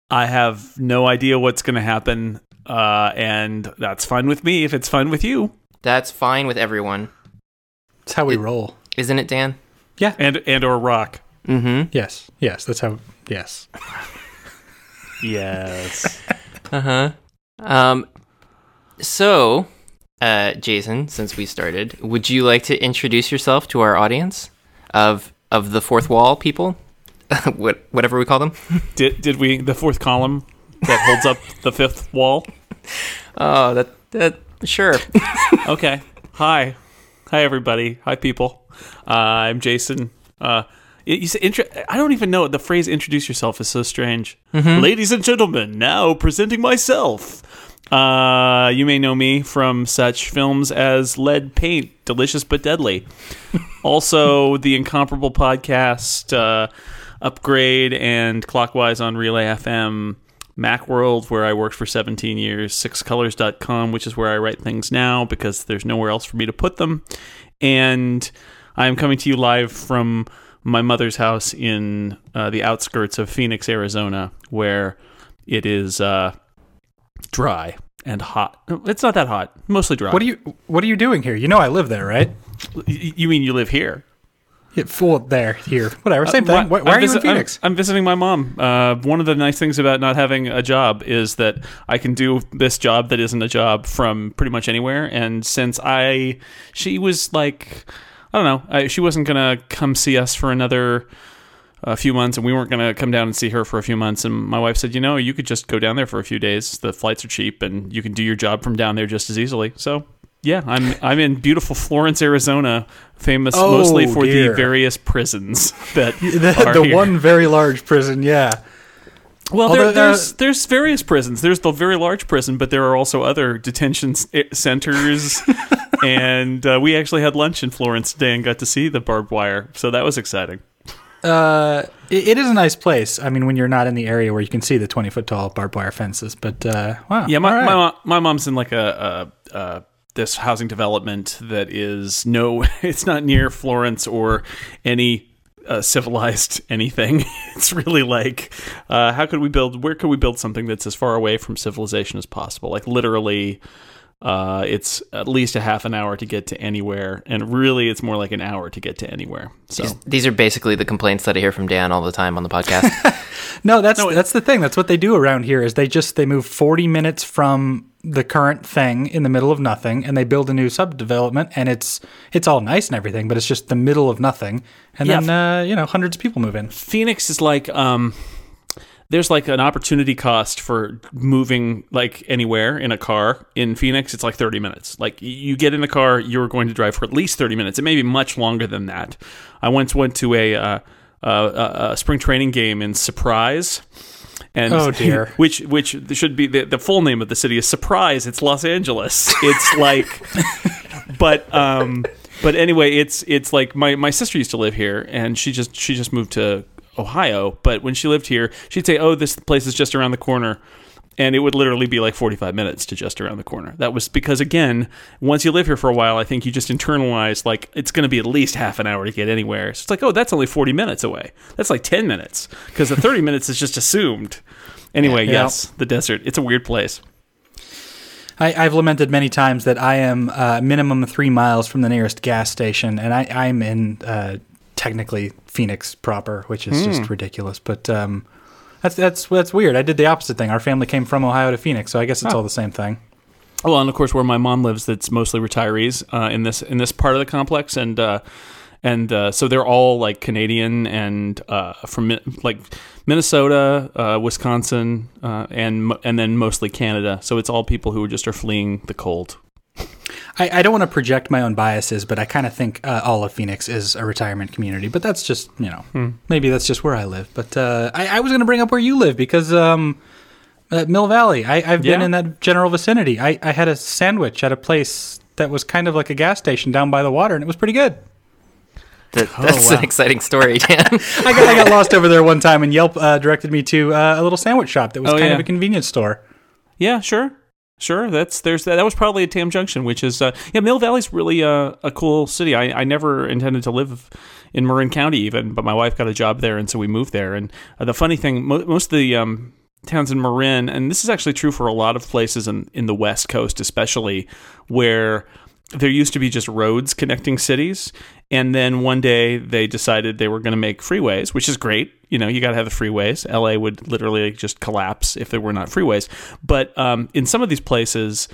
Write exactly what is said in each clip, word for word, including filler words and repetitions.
I have no idea what's going to happen, uh, and that's fine with me if it's fine with you. That's fine with everyone. That's how we It- roll. Isn't it, Dan? Yeah. And and or rock. Mm-hmm. Yes. Yes. That's how. Yes. Yes. Uh-huh. Um, so, uh, Jason, since we started, would you like to introduce yourself to our audience of of the fourth wall people? what whatever we call them? did did we the fourth column that holds up the fifth wall? Oh, that that sure. Okay. Hi. Hi everybody. Hi people. Uh, I'm Jason. Uh You say intro- I don't even know. The phrase "introduce yourself" is so strange. Mm-hmm. Ladies and gentlemen, now presenting myself. Uh, you may know me from such films as Lead Paint, Delicious but Deadly. Also, the incomparable podcast uh, Upgrade and Clockwise on Relay F M. Macworld, where I worked for seventeen years. six colors dot com, which is where I write things now because there's nowhere else for me to put them. And I am coming to you live from my mother's house in uh, the outskirts of Phoenix, Arizona, where it is uh, dry and hot. It's not that hot, mostly dry. What are you What are you doing here? You know I live there, right? Y- You mean you live here? Yeah, well, there, here, whatever, same Uh, thing. why- Why, why I'm are you visi- in Phoenix? I'm, I'm visiting my mom. Uh, one of the nice things about not having a job is that I can do this job that isn't a job from pretty much anywhere. And since I, she was like, I don't know, I, she wasn't gonna come see us for another a few months, and we weren't going to come down and see her for a few months. And my wife said, you know, you could just go down there for a few days. The flights are cheap, and you can do your job from down there just as easily. So, yeah, I'm I'm in beautiful Florence, Arizona, famous Oh, mostly for dear. the various prisons that the are the here. one very large prison, yeah. Well, Although, there, uh, there's there's various prisons. There's the very large prison, but there are also other detention s- eh, centers. and uh, we actually had lunch in Florence today and got to see the barbed wire, so that was exciting. Uh, it, it is a nice place. I mean, when you're not in the area where you can see the twenty foot tall barbed wire fences. But uh, wow, Yeah, my all right. my, mo- my mom's in like a, a, a this housing development that is no, it's not near Florence or any uh, civilized anything. It's really like, uh, how could we build? Where could we build something that's as far away from civilization as possible? Like literally. Uh, it's at least a half an hour to get to anywhere, and really, it's more like an hour to get to anywhere. So These, these are basically the complaints that I hear from Dan all the time on the podcast. No, that's No, it- that's the thing. That's what they do around here. Is they just they move forty minutes from the current thing in the middle of nothing, and they build a new subdevelopment, and it's it's all nice and everything, but it's just the middle of nothing, and Yeah. then uh, you know hundreds of people move in. Phoenix is like um there's like an opportunity cost for moving like anywhere in a car. In Phoenix, it's like thirty minutes. Like y- you get in a car, you're going to drive for at least thirty minutes. It may be much longer than that. I once went to a uh, uh, a spring training game in Surprise. And Oh, dear. which which should be the, the full name of the city is Surprise. It's Los Angeles. It's like but um but anyway, it's it's like my, my sister used to live here, and she just she just moved to Ohio. But when she lived here, she'd say, "Oh, this place is just around the corner," and it would literally be like forty-five minutes to just around the corner. That was because, again, once you live here for a while, I think you just internalize like it's going to be at least half an hour to get anywhere. So it's like, oh, that's only forty minutes away. That's like ten minutes because the thirty minutes is just assumed. Anyway, Yeah. yes, the desert. It's a weird place. I, I've lamented many times that I am uh, minimum three miles from the nearest gas station, and I, I'm in uh, technically Phoenix proper, which is just ridiculous. But um, that's that's that's weird. I did the opposite thing. Our family came from Ohio to Phoenix, so I guess it's all the same thing. Well, and of course, where my mom lives, that's mostly retirees uh, in this in this part of the complex, and uh, and uh, so they're all like Canadian and uh, from Mi- like Minnesota, uh, Wisconsin, uh, and mo- and then mostly Canada. So it's all people who just are fleeing the cold. I, I don't want to project my own biases, but I kind of think uh, all of Phoenix is a retirement community. But that's just, you know, maybe that's just where I live. But uh, I, I was going to bring up where you live because um, uh, Mill Valley, I, I've been Yeah. in that general vicinity. I, I had a sandwich at a place that was kind of like a gas station down by the water, and it was pretty good. That, Oh, that's wow. an exciting story, Dan. I got, I got lost over there one time, and Yelp uh, directed me to uh, a little sandwich shop that was Oh, kind yeah. of a convenience store. Yeah, sure. Sure, that's there's that. That was probably at Tam Junction, which is uh, yeah. Mill Valley's really uh, a cool city. I, I never intended to live in Marin County even, but my wife got a job there, and so we moved there. And uh, the funny thing, mo- most of the um, towns in Marin, and this is actually true for a lot of places in, in the West Coast especially, where there used to be just roads connecting cities, and then one day they decided they were going to make freeways, which is great. You know, you got to have the freeways. L A would literally just collapse if there were not freeways. But um, in some of these places,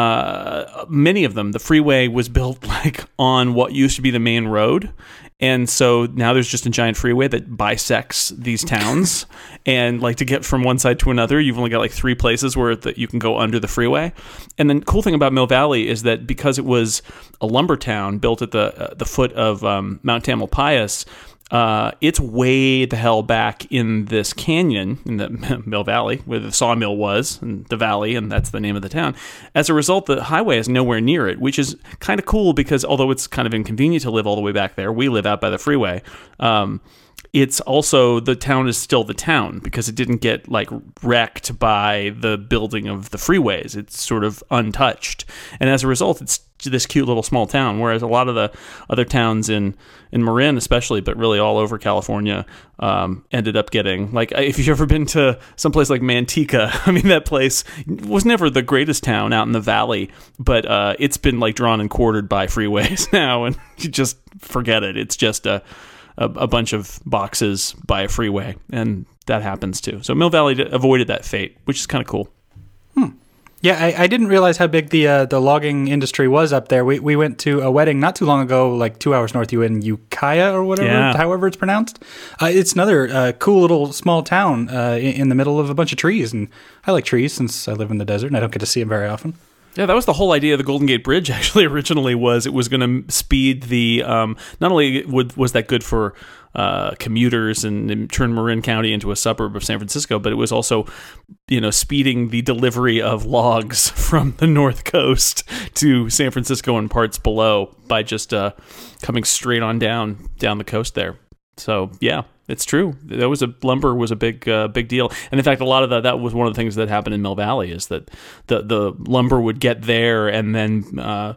uh, many of them, the freeway was built like on what used to be the main road. And so now there's just a giant freeway that bisects these towns. And like to get from one side to another, you've only got like three places where that you can go under the freeway. And the cool thing about Mill Valley is that because it was a lumber town built at the uh, the foot of um, Mount Tamalpais, Uh, it's way the hell back in this canyon in the Mill Valley where the sawmill was, and the valley, and that's the name of the town. As a result, the highway is nowhere near it, which is kind of cool because although it's kind of inconvenient to live all the way back there, we live out by the freeway. Um, it's also, the town is still the town because it didn't get like wrecked by the building of the freeways. It's sort of untouched. And as a result, it's this cute little small town, whereas a lot of the other towns in, in Marin especially, but really all over California, um, ended up getting, like, if you've ever been to someplace like Manteca, I mean, that place was never the greatest town out in the valley, but uh, it's been like drawn and quartered by freeways now, and you just forget it. It's just a, a, a bunch of boxes by a freeway, and that happens too. So Mill Valley avoided that fate, which is kind of cool. Hmm. Yeah, I, I didn't realize how big the uh, the logging industry was up there. We we went to a wedding not too long ago, like two hours north of you in Ukiah or whatever, yeah. however it's pronounced. Uh, it's another uh, cool little small town uh, in, in the middle of a bunch of trees, and I like trees since I live in the desert and I don't get to see them very often. Yeah, that was the whole idea of the Golden Gate Bridge, actually, originally, was it was going to speed the, um, not only would, was that good for uh, commuters and, and turn Marin County into a suburb of San Francisco, but it was also, you know, speeding the delivery of logs from the North Coast to San Francisco and parts below by just uh, coming straight on down, down the coast there. So, yeah. It's true. That was a lumber was a big uh, big deal, and in fact, a lot of that that was one of the things that happened in Mill Valley is that the the lumber would get there and then uh,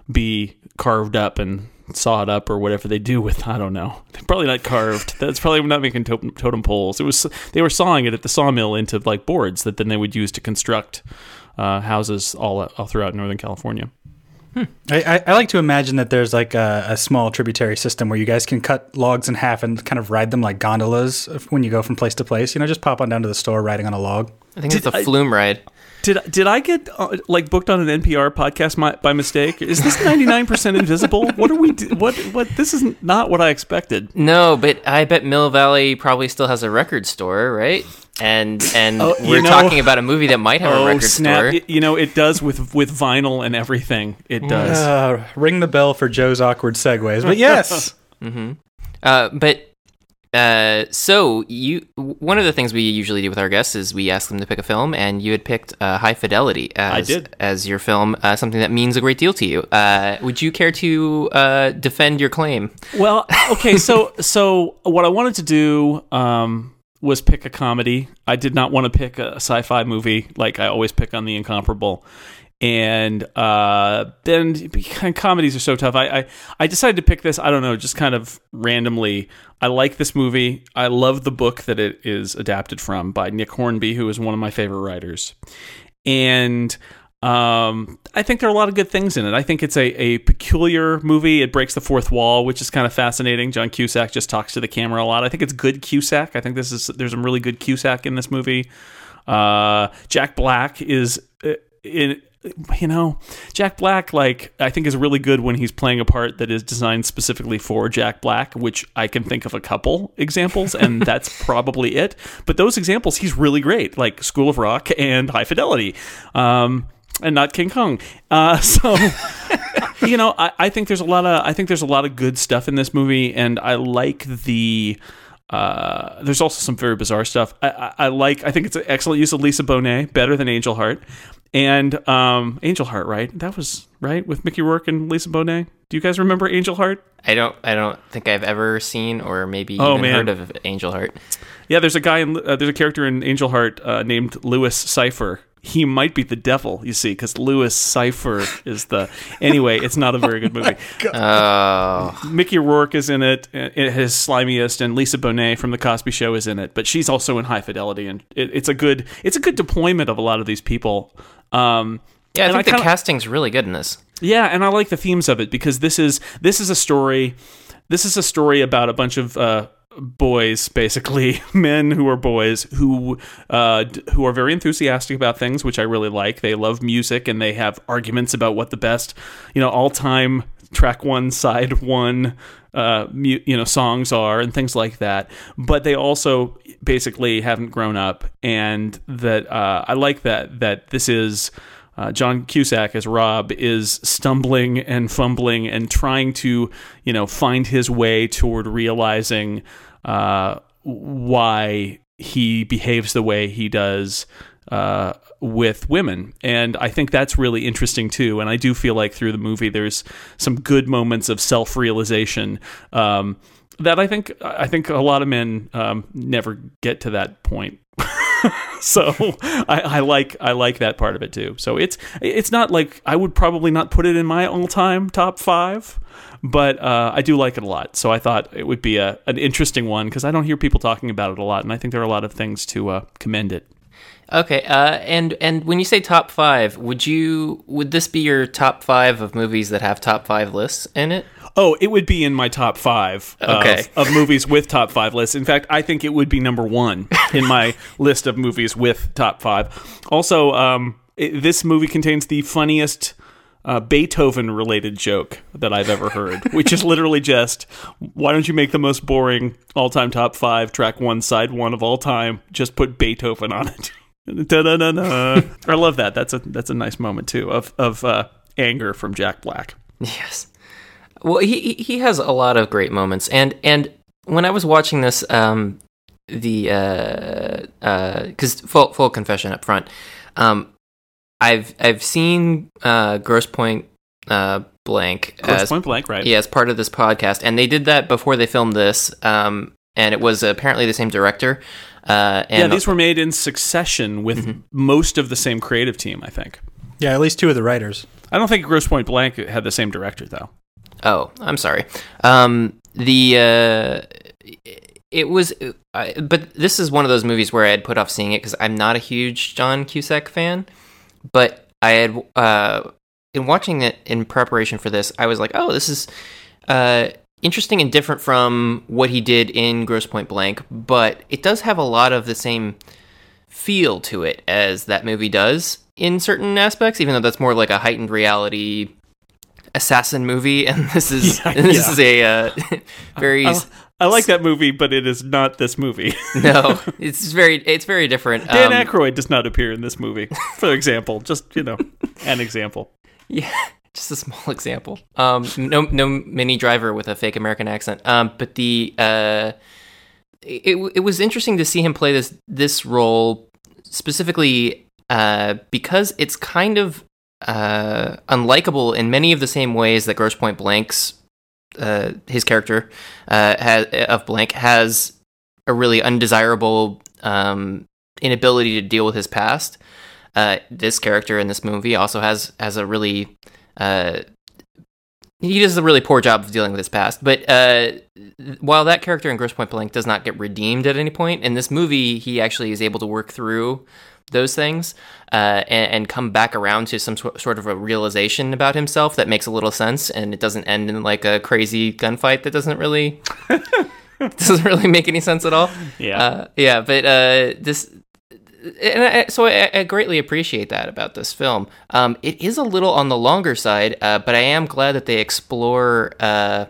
be carved up and sawed up or whatever they do with. I don't know. They're probably not carved. That's probably not making totem, totem poles. It was they were sawing it at the sawmill into like boards that then they would use to construct uh, houses all all throughout Northern California. Hmm. I, I like to imagine that there's like a, a small tributary system where you guys can cut logs in half and kind of ride them like gondolas when you go from place to place. You know, just pop on down to the store riding on a log. I think did it's a I, flume ride. Did did I get uh, like booked on an N P R podcast my, by mistake? Is this ninety-nine percent Invisible? What are we? Do, what what? This is not what I expected. No, but I bet Mill Valley probably still has a record store, right? And and oh, we're know, talking about a movie that might have oh, a record snap. store. It, you know, it does with with vinyl and everything. It does. Uh, ring the bell for Joe's awkward segues, but yes. mm-hmm. uh, but uh, so you one of the things we usually do with our guests is we ask them to pick a film, and you had picked uh, High Fidelity as I did. as your film, uh, something that means a great deal to you. Uh, would you care to uh, defend your claim? Well, okay, so so what I wanted to do. Um, was pick a comedy. I did not want to pick a sci-fi movie like I always pick on The Incomparable. And uh, then comedies are so tough. I, I, I decided to pick this, I don't know, just kind of randomly. I like this movie. I love the book that it is adapted from by Nick Hornby, who is one of my favorite writers. And Um, I think there are a lot of good things in it. I think it's a, a peculiar movie. It breaks the fourth wall, which is kind of fascinating. John Cusack just talks to the camera a lot. I think it's good Cusack. I think this is there's some really good Cusack in this movie. Uh, Jack Black is, uh, in, you know, Jack Black, like, I think is really good when he's playing a part that is designed specifically for Jack Black, which I can think of a couple examples, and that's probably it. But those examples, he's really great, like School of Rock and High Fidelity. Um, And not King Kong. Uh, so, you know, I, I think there's a lot of I think there's a lot of good stuff in this movie, and I like the. Uh, there's also some very bizarre stuff. I, I, I like. I think it's an excellent use of Lisa Bonet, better than Angel Heart, and um, Angel Heart, right? That was right with Mickey Rourke and Lisa Bonet. Do you guys remember Angel Heart? I don't. I don't think I've ever seen or maybe oh, even man. heard of Angel Heart. Yeah, there's a guy in uh, there's a character in Angel Heart uh, named Louis Cypher. he might be the devil, you see, because Louis Cypher is the... Anyway, it's not a very good movie. Oh. Mickey Rourke is in it, it his slimiest, and Lisa Bonet from The Cosby Show is in it, but she's also in High Fidelity, and it, it's a good it's a good deployment of a lot of these people. Um, yeah, I think I the kinda, casting's really good in this. Yeah, and I like the themes of it, because this is this is a story... This is a story about a bunch of... Uh, boys, basically men who are boys who uh, who are very enthusiastic about things, which I really like. They love music, and they have arguments about what the best, you know, all time track one, side one, uh, mu- you know, songs are, and things like that. But they also basically haven't grown up, and that uh, I like that that this is. Uh, John Cusack as Rob is stumbling and fumbling and trying to, you know, find his way toward realizing uh, why he behaves the way he does uh, with women. And I think that's really interesting too. And I do feel like through the movie there's some good moments of self-realization um, that I think I think a lot of men um, never get to that point. So I, I like I like that part of it too. So it's it's not like I would probably not put it in my all-time top five, but uh, I do like it a lot. So I thought it would be a an interesting one, because I don't hear people talking about it a lot, and I think there are a lot of things to uh, commend it. Okay, uh, and and when you say top five, would you would this be your top five of movies that have top five lists in it? Oh, it would be in my top five okay. of, of movies with top five lists. In fact, I think it would be number one in my list of movies with top five. Also, um, it, this movie contains the funniest uh, Beethoven-related joke that I've ever heard, which is literally just, why don't you make the most boring all-time top five, track one, side one of all time, just put Beethoven on it. Da-da-da-da. I love that. That's a that's a nice moment, too, of, of uh, anger from Jack Black. Yes. Well, he he has a lot of great moments, and and when I was watching this, um, the uh, uh, because full full confession up front, um, I've I've seen uh, Grosse Pointe uh, Blank, Grosse as, Pointe Blank, right? Yeah, as part of this podcast, and they did that before they filmed this, um, and it was apparently the same director. Uh, and yeah, these were made in succession with mm-hmm. most of the same creative team, I think. Yeah, at least two of the writers. I don't think Grosse Pointe Blank had the same director, though. Oh, I'm sorry. Um, the uh, it was, uh, but this is one of those movies where I had put off seeing it because I'm not a huge John Cusack fan. But I had, uh, in watching it in preparation for this, I was like, oh, this is uh, interesting and different from what he did in Grosse Pointe Blank. But it does have a lot of the same feel to it as that movie does in certain aspects, even though that's more like a heightened reality assassin movie, and this is yeah, and this yeah. is a uh, very. I, I like that movie, but it is not this movie. No, it's very it's very different. Dan um, Aykroyd does not appear in this movie, for example. Just you know, an example. Yeah, just a small example. Um, no, no Minnie Driver with a fake American accent. Um, but the uh, it it was interesting to see him play this this role specifically uh because it's kind of. Uh, unlikable in many of the same ways that Grosse Pointe Blank's uh, his character uh, has, of Blank has a really undesirable um, inability to deal with his past. Uh, this character in this movie also has has a really uh, he does a really poor job of dealing with his past. But uh, while that character in Grosse Pointe Blank does not get redeemed at any point, in this movie he actually is able to work through those things uh, and, and come back around to some sw- sort of a realization about himself that makes a little sense, and it doesn't end in like a crazy gunfight that doesn't really doesn't really make any sense at all. Yeah, uh, yeah. But uh, this, and I, so I, I greatly appreciate that about this film. Um, it is a little on the longer side, uh, but I am glad that they explore. Uh,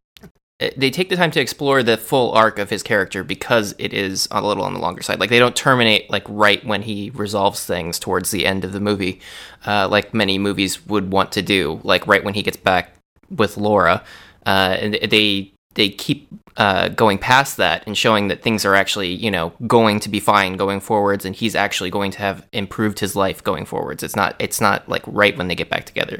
They take the time to explore the full arc of his character because it is a little on the longer side. Like, they don't terminate like right when he resolves things towards the end of the movie, uh, like many movies would want to do. Like right when he gets back with Laura, uh, and they they keep uh, going past that and showing that things are actually, you know, going to be fine going forwards, and he's actually going to have improved his life going forwards. It's not it's not like right when they get back together that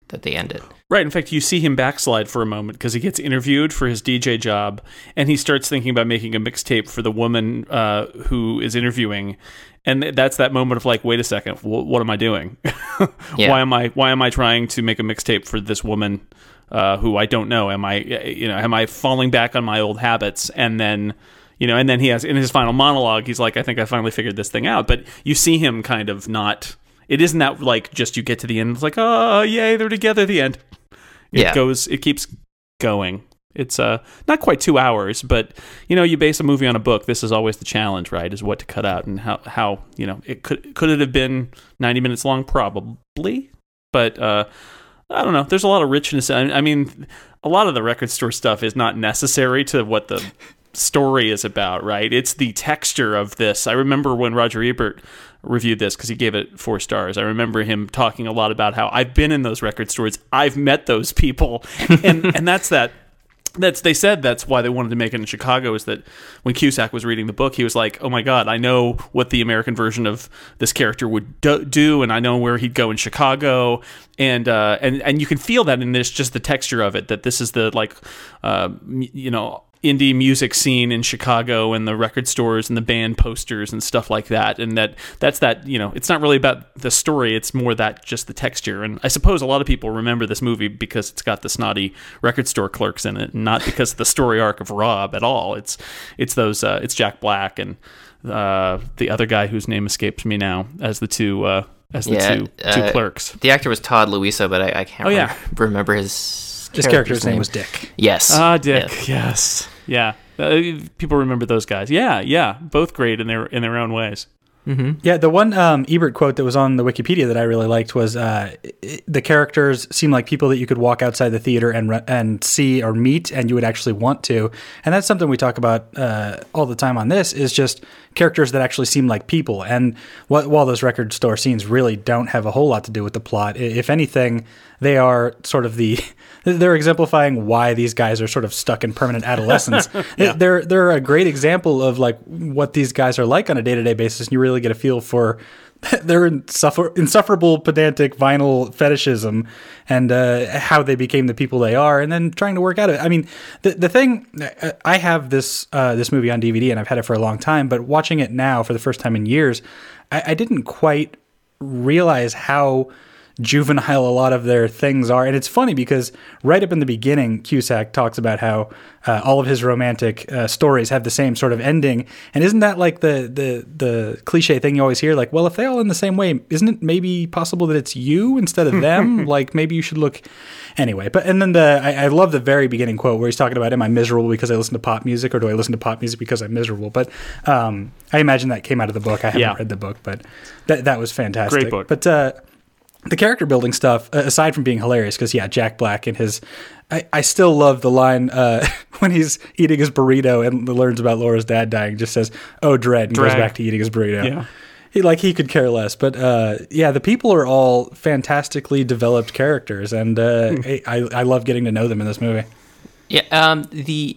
that they end it. Right. In fact, you see him backslide for a moment because he gets interviewed for his D J job, and he starts thinking about making a mixtape for the woman uh, who is interviewing, and that's that moment of like, wait a second, wh- what am I doing? Yeah. Why am I Why am I trying to make a mixtape for this woman uh, who I don't know? Am I you know am I falling back on my old habits? And then you know, and then he has in his final monologue, he's like, I think I finally figured this thing out. But you see him kind of not. It isn't that like just you get to the end, it's like, oh yay, they're together. The end. It Yeah. goes. It keeps going. It's uh not quite two hours, but you know, you base a movie on a book. This is always the challenge, right? Is what to cut out and how how you know it could could it have been ninety minutes long? Probably, but uh, I don't know. There's a lot of richness. I, I mean, a lot of the record store stuff is not necessary to what the story is about, right? It's the texture of this. I remember when Roger Ebert reviewed this because he gave it four stars. I remember him talking a lot about how I've been in those record stores, I've met those people, and and that's that. That's they said that's why they wanted to make it in Chicago. Is that when Cusack was reading the book, he was like, "Oh my God, I know what the American version of this character would do, do and I know where he'd go in Chicago." And uh, and and you can feel that in this, just the texture of it. That this is the like, uh, you know. indie music scene in Chicago and the record stores and the band posters and stuff like that. And that that's that, you know, it's not really about the story. It's more that just the texture. And I suppose a lot of people remember this movie because it's got the snotty record store clerks in it, and not because of the story arc of Rob at all. It's, it's those, uh, it's Jack Black and uh, the other guy whose name escapes me now as the two, uh, as the Yeah, two, two uh, clerks. The actor was Todd Louisa, but I, I can't Oh, yeah. remember, remember his His character's name was Dick. Yes. Ah, Dick. Yes. Yes. Yeah. Uh, people remember those guys. Yeah. Yeah. Both great in their in their own ways. Mm-hmm. Yeah, the one um, Ebert quote that was on the Wikipedia that I really liked was uh, it, the characters seem like people that you could walk outside the theater and re- and see or meet, and you would actually want to. And that's something we talk about uh, all the time on this, is just characters that actually seem like people. And wh- while those record store scenes really don't have a whole lot to do with the plot, if anything, they are sort of the they're exemplifying why these guys are sort of stuck in permanent adolescence. Yeah. They're they're a great example of like what these guys are like on a day-to-day basis, and you really get a feel for their insuffer- insufferable pedantic vinyl fetishism and uh, how they became the people they are, and then trying to work out it. I mean, the the thing, I have this uh, this movie on D V D, and I've had it for a long time, but watching it now for the first time in years, I, I didn't quite realize how juvenile a lot of their things are. And it's funny because right up in the beginning, Cusack talks about how uh, all of his romantic uh, stories have the same sort of ending. And isn't that like the, the the cliche thing you always hear? Like, well, if they all end the same way, isn't it maybe possible that it's you instead of them? Like, maybe you should look... Anyway, but and then the I, I love the very beginning quote where he's talking about, am I miserable because I listen to pop music, or do I listen to pop music because I'm miserable? But um, I imagine that came out of the book. I haven't Yeah. read the book, but that, that was fantastic. Great book. But uh, the character building stuff, uh, aside from being hilarious, because yeah, Jack Black and his, I, I still love the line uh, when he's eating his burrito and learns about Laura's dad dying, just says, "Oh, dread," and Dread. goes back to eating his burrito. Yeah. He like he could care less, but uh, yeah, the people are all fantastically developed characters, and uh, I, I love getting to know them in this movie. Yeah. Um. The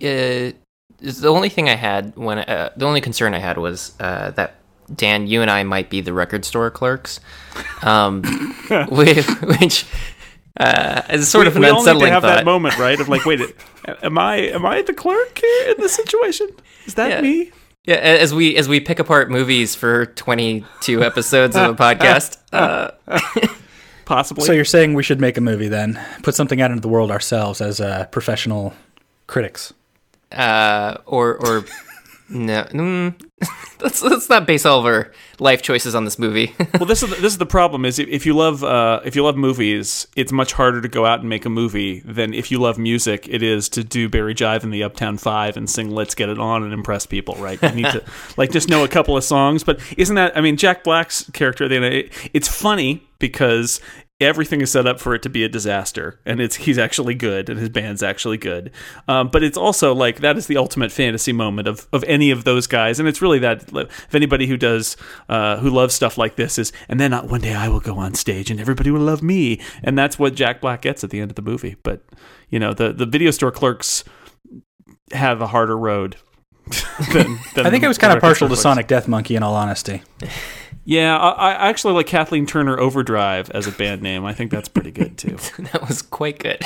uh, the only thing I had when uh, the only concern I had was uh, that Dan, you and I might be the record store clerks, um, which, which uh, is sort we, of an we all need unsettling to have thought. that moment, right? Of like, wait, am I am I the clerk here in this situation? Is that Yeah. me? Yeah, as we as we pick apart movies for twenty-two episodes of a podcast. Uh, Possibly. So you're saying we should make a movie then, put something out into the world ourselves as uh, professional critics? uh, or or no, mm, let's let's not base all of our life choices on this movie. Well, this is the, this is the problem. Is if, if you love uh, if you love movies, it's much harder to go out and make a movie than if you love music. It is to do Barry Jive and the Uptown Five and sing "Let's Get It On" and impress people, right? You need to like just know a couple of songs. But isn't that? I mean, Jack Black's character. Then it, it's funny because everything is set up for it to be a disaster, and it's he's actually good, and his band's actually good. Um, but it's also like that is the ultimate fantasy moment of, of any of those guys, and it's really that if anybody who does uh, who loves stuff like this is, and then one day I will go on stage and everybody will love me, and that's what Jack Black gets at the end of the movie. But you know, the the video store clerks have a harder road. than, than I think the, I was kind the of partial record to store clerks. Sonic Death Monkey, in all honesty. Yeah, I, I actually like Kathleen Turner Overdrive as a band name. I think that's pretty good too. That was quite good.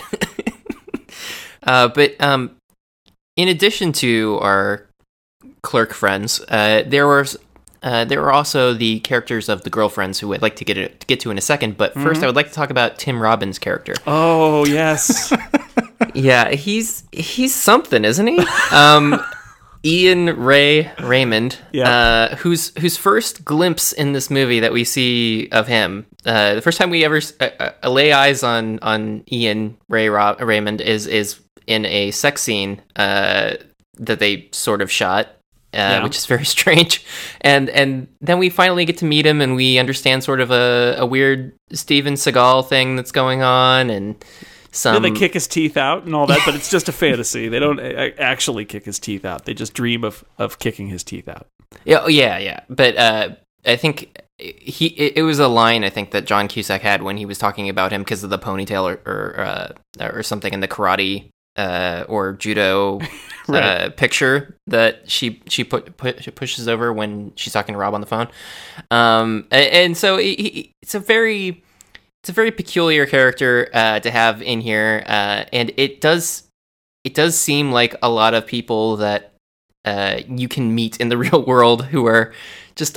uh, but um, in addition to our clerk friends, uh, there was uh, there were also the characters of the girlfriends who I'd like to get to get to in a second. But first, mm-hmm. I would like to talk about Tim Robbins' character. Oh yes, yeah, he's he's something, isn't he? Um, Ian Ray Raymond, yeah. uh, whose whose first glimpse in this movie that we see of him, uh, the first time we ever uh, uh, lay eyes on on Ian Ray Ra- Raymond is is in a sex scene uh, that they sort of shot, uh, yeah. which is very strange, and and then we finally get to meet him and we understand sort of a, a weird Steven Seagal thing that's going on and. Some... Yeah, they kick his teeth out and all that, but it's just a fantasy. They don't actually kick his teeth out. They just dream of, of kicking his teeth out. Yeah, yeah, yeah. But uh, I think he it, it was a line I think that John Cusack had when he was talking about him because of the ponytail or or, uh, or something in the karate uh, or judo right. uh, picture that she she put, put she pushes over when she's talking to Rob on the phone. Um, and, and so he, he, it's a very It's a very peculiar character uh, to have in here, uh, and it does it does seem like a lot of people that uh, you can meet in the real world who are just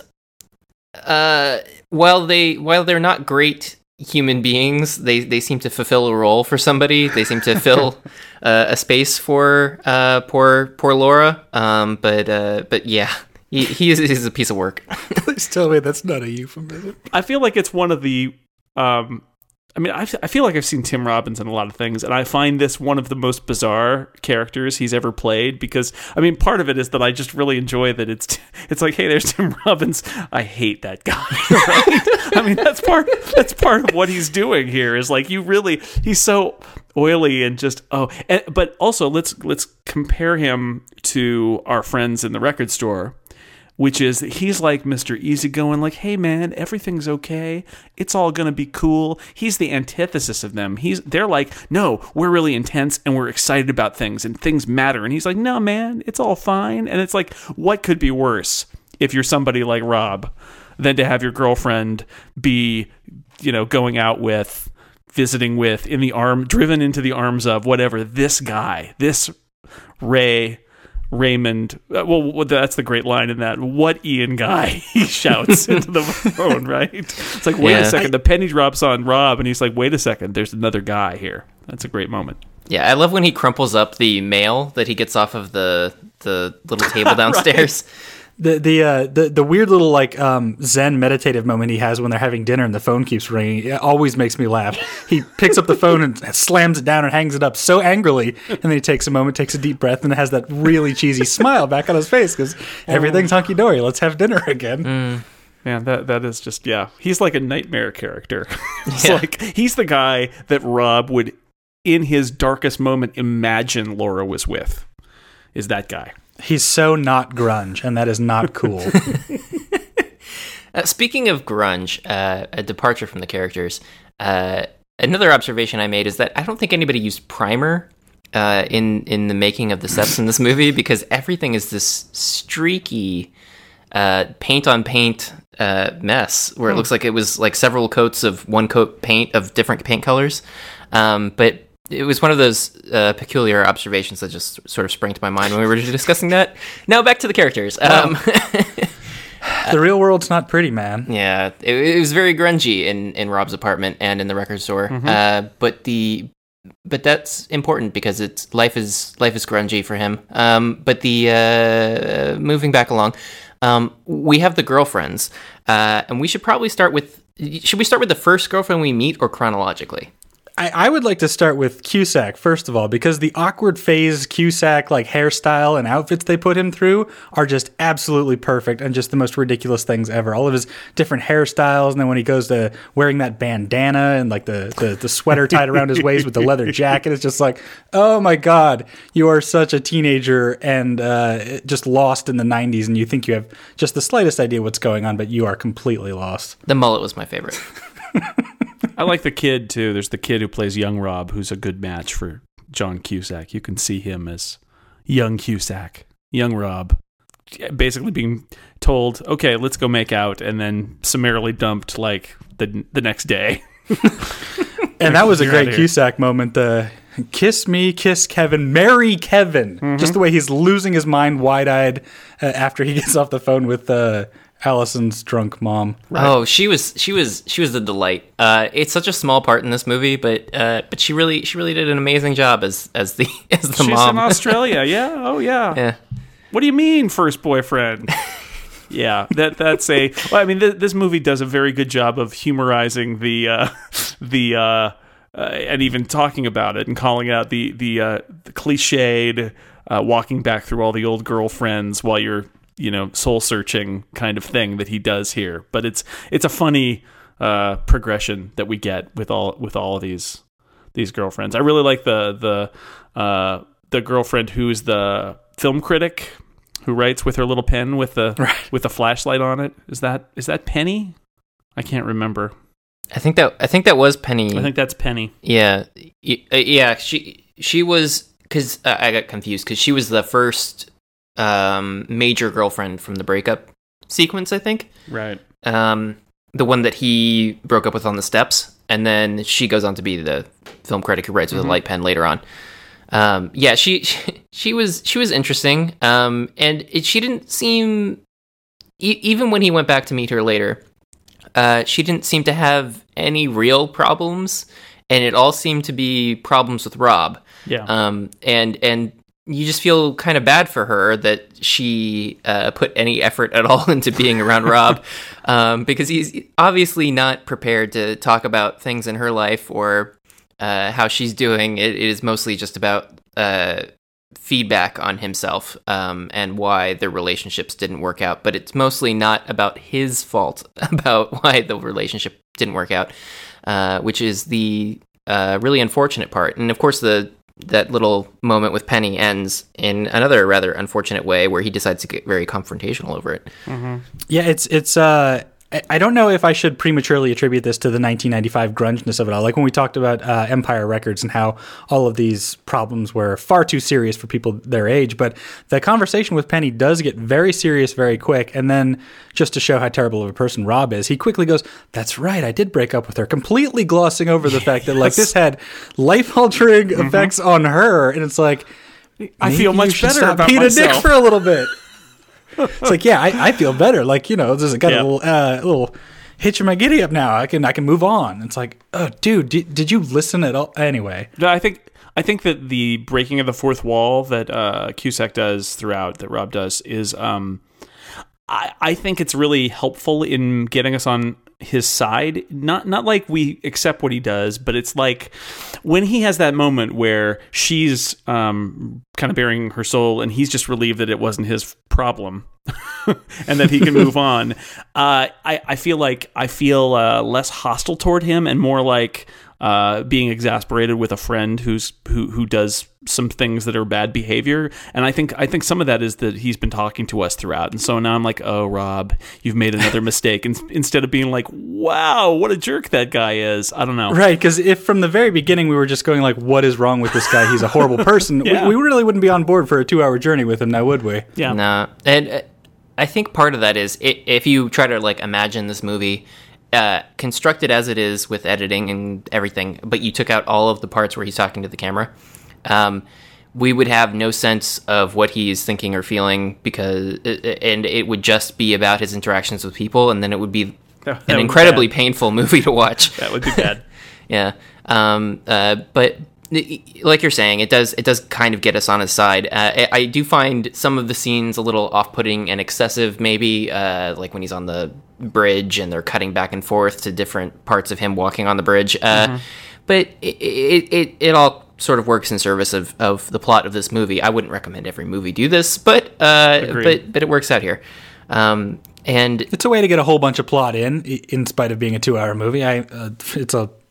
uh, while they while they're not great human beings, they they seem to fulfill a role for somebody. They seem to fill uh, a space for uh, poor poor Laura. Um, but uh, but yeah. He he is, he's a piece of work. Please tell me that's not a euphemism. I feel like it's one of the. Um, I mean, I, I feel like I've seen Tim Robbins in a lot of things, and I find this one of the most bizarre characters he's ever played because, I mean, part of it is that I just really enjoy that it's it's like, hey, there's Tim Robbins. I hate that guy. Right? I mean, that's part that's part of what he's doing here is like you really he's so oily and just oh, and, but also let's let's compare him to our friends in the record store. Which is, he's like Mister Easygoing, like, hey man, everything's okay. It's all gonna be cool. He's the antithesis of them. He's, they're like, no, we're really intense and we're excited about things and things matter. And he's like, no man, it's all fine. And it's like, what could be worse if you're somebody like Rob than to have your girlfriend be, you know, going out with, visiting with, in the arm, driven into the arms of whatever this guy, this Ray. Raymond, uh, well, that's the great line in that. What Ian guy? He shouts into the phone, right? It's like, wait yeah. a second. The penny drops on Rob, and he's like, wait a second. There's another guy here. That's a great moment. Yeah, I love when he crumples up the mail that he gets off of the the little table downstairs. Right. The the uh, the the weird little like um, Zen meditative moment he has when they're having dinner and the phone keeps ringing, it always makes me laugh. He picks up the phone and slams it down and hangs it up so angrily, and then he takes a moment, takes a deep breath, and has that really cheesy smile back on his face because everything's hunky dory. Let's have dinner again. Mm. Man, that that is just yeah. He's like a nightmare character. It's yeah. like he's the guy that Rob would, in his darkest moment, imagine Laura was with. Is that guy? He's so not grunge, and that is not cool. uh, speaking of grunge, uh, a departure from the characters, uh, another observation I made is that I don't think anybody used primer uh, in, in the making of the sets in this movie because everything is this streaky uh, paint-on-paint uh, mess where it looks like it was like several coats of one coat paint of different paint colors. Um, but it was one of those uh, peculiar observations that just sort of sprang to my mind when we were discussing that. Now back to the characters. Um, the real world's not pretty, man. Yeah, it, it was very grungy in, in Rob's apartment and in the record store. Mm-hmm. Uh, but the but that's important because it's life is life is grungy for him. Um, but the uh, moving back along, um, we have the girlfriends, uh, and we should probably start with. Should we start with the first girlfriend we meet or chronologically? I, I would like to start with Cusack, first of all, because the awkward phase Cusack, like, hairstyle and outfits they put him through are just absolutely perfect and just the most ridiculous things ever. All of his different hairstyles, and then when he goes to wearing that bandana and, like, the, the, the sweater tied around his waist with the leather jacket, it's just like, oh my God, you are such a teenager and uh, just lost in the nineties, and you think you have just the slightest idea what's going on, but you are completely lost. The mullet was my favorite. I like the kid, too. There's the kid who plays young Rob, who's a good match for John Cusack. You can see him as young Cusack, young Rob. basically being told, okay, let's go make out, and then summarily dumped like the the next day. And that was a You're great outta here. Cusack moment. The kiss me, kiss Kevin, marry Kevin. Mm-hmm. Just the way he's losing his mind, wide-eyed, uh, after he gets off the phone with uh, Allison's drunk mom. Oh, she was she was she was the delight. Uh, it's such a small part in this movie, but uh, but she really she really did an amazing job as as the as the She's mom. in Australia. Yeah. Oh, yeah. Yeah. What do you mean, first boyfriend? Yeah, that that's a. Well, I mean, th- this movie does a very good job of humorizing the uh, the uh, uh, and even talking about it and calling out the the, uh, the cliched uh, walking back through all the old girlfriends while you're you know soul searching kind of thing that he does here. But it's it's a funny uh, progression that we get with all with all of these these girlfriends. I really like the the uh, the girlfriend who's the film critic, who writes with her little pen with the Right. with the flashlight on it. Is that is that Penny? I can't remember. I think that I think that was Penny. I think that's Penny. Yeah, Y- uh, yeah. She she was because uh, I got confused because she was the first um, major girlfriend from the breakup sequence. I think Right. um, the one that he broke up with on the steps, and then she goes on to be the film critic who writes with a light pen later on. Um, yeah, she, she she was she was interesting, um, and it, she didn't seem e- even when he went back to meet her later. Uh, she didn't seem to have any real problems, and it all seemed to be problems with Rob. Yeah. Um, and and you just feel kind of bad for her that she uh, put any effort at all into being around Rob, um, because he's obviously not prepared to talk about things in her life or uh, how she's doing. It, it is mostly just about uh, feedback on himself um, and why the relationships didn't work out. But it's mostly not about his fault about why the relationship didn't work out, uh, which is the uh, really unfortunate part. And of course, the that little moment with Penny ends in another rather unfortunate way, where he decides to get very confrontational over it. Yeah, it's it's. Uh, I- I don't know if I should prematurely attribute this to the nineteen ninety-five grungeness of it all. Like when we talked about uh, Empire Records and how all of these problems were far too serious for people their age, but the conversation with Penny does get very serious very quick. And then, just to show how terrible of a person Rob is, he quickly goes, "That's right, I did break up with her," completely glossing over the fact that like this had life-altering effects on her. And it's like, I maybe feel you much should better stop about being a dick myself. for a little bit. It's like, yeah, I, I feel better. Like, you know, there's got Yeah. a little, uh, little hitch in my giddy up now. I can, I can move on. It's like, oh, dude, did, did you listen at all? Anyway, No, I think I think that the breaking of the fourth wall that uh, Cusack does throughout, that Rob does, is um, I, I think it's really helpful in getting us on his side. Not not like we accept what he does, but it's like when he has that moment where she's um, kind of bearing her soul, and he's just relieved that it wasn't his problem, and that he can move on. Uh, I I feel like I feel uh, less hostile toward him and more like uh, being exasperated with a friend who's who who does some things that are bad behavior. And I think I think some of that is that he's been talking to us throughout, and so now I'm like, oh, Rob, you've made another mistake. And instead of being like, wow, what a jerk that guy is, I don't know. right? Because if from the very beginning we were just going like, what is wrong with this guy? He's a horrible person. Yeah. we, we really wouldn't be on board for a two-hour journey with him now, would we? Yeah. No, and uh, I think part of that is i if you try to like imagine this movie uh, constructed as it is with editing and everything, but you took out all of the parts where he's talking to the camera, um, we would have no sense of what he's thinking or feeling because, and it would just be about his interactions with people, and then it would be That would an be incredibly bad. painful movie to watch. That would be bad. Yeah. Um, uh, but like you're saying, it does it does kind of get us on his side. Uh, I, I do find some of the scenes a little off-putting and excessive, maybe, uh, like when he's on the bridge and they're cutting back and forth to different parts of him walking on the bridge. Uh, Mm-hmm. But it, it it it all sort of works in service of, of the plot of this movie. I wouldn't recommend every movie do this, but uh, Agreed. but but it works out here. Um, and It's a way to get a whole bunch of plot in, i- in spite of being a two-hour movie. I, uh, it's a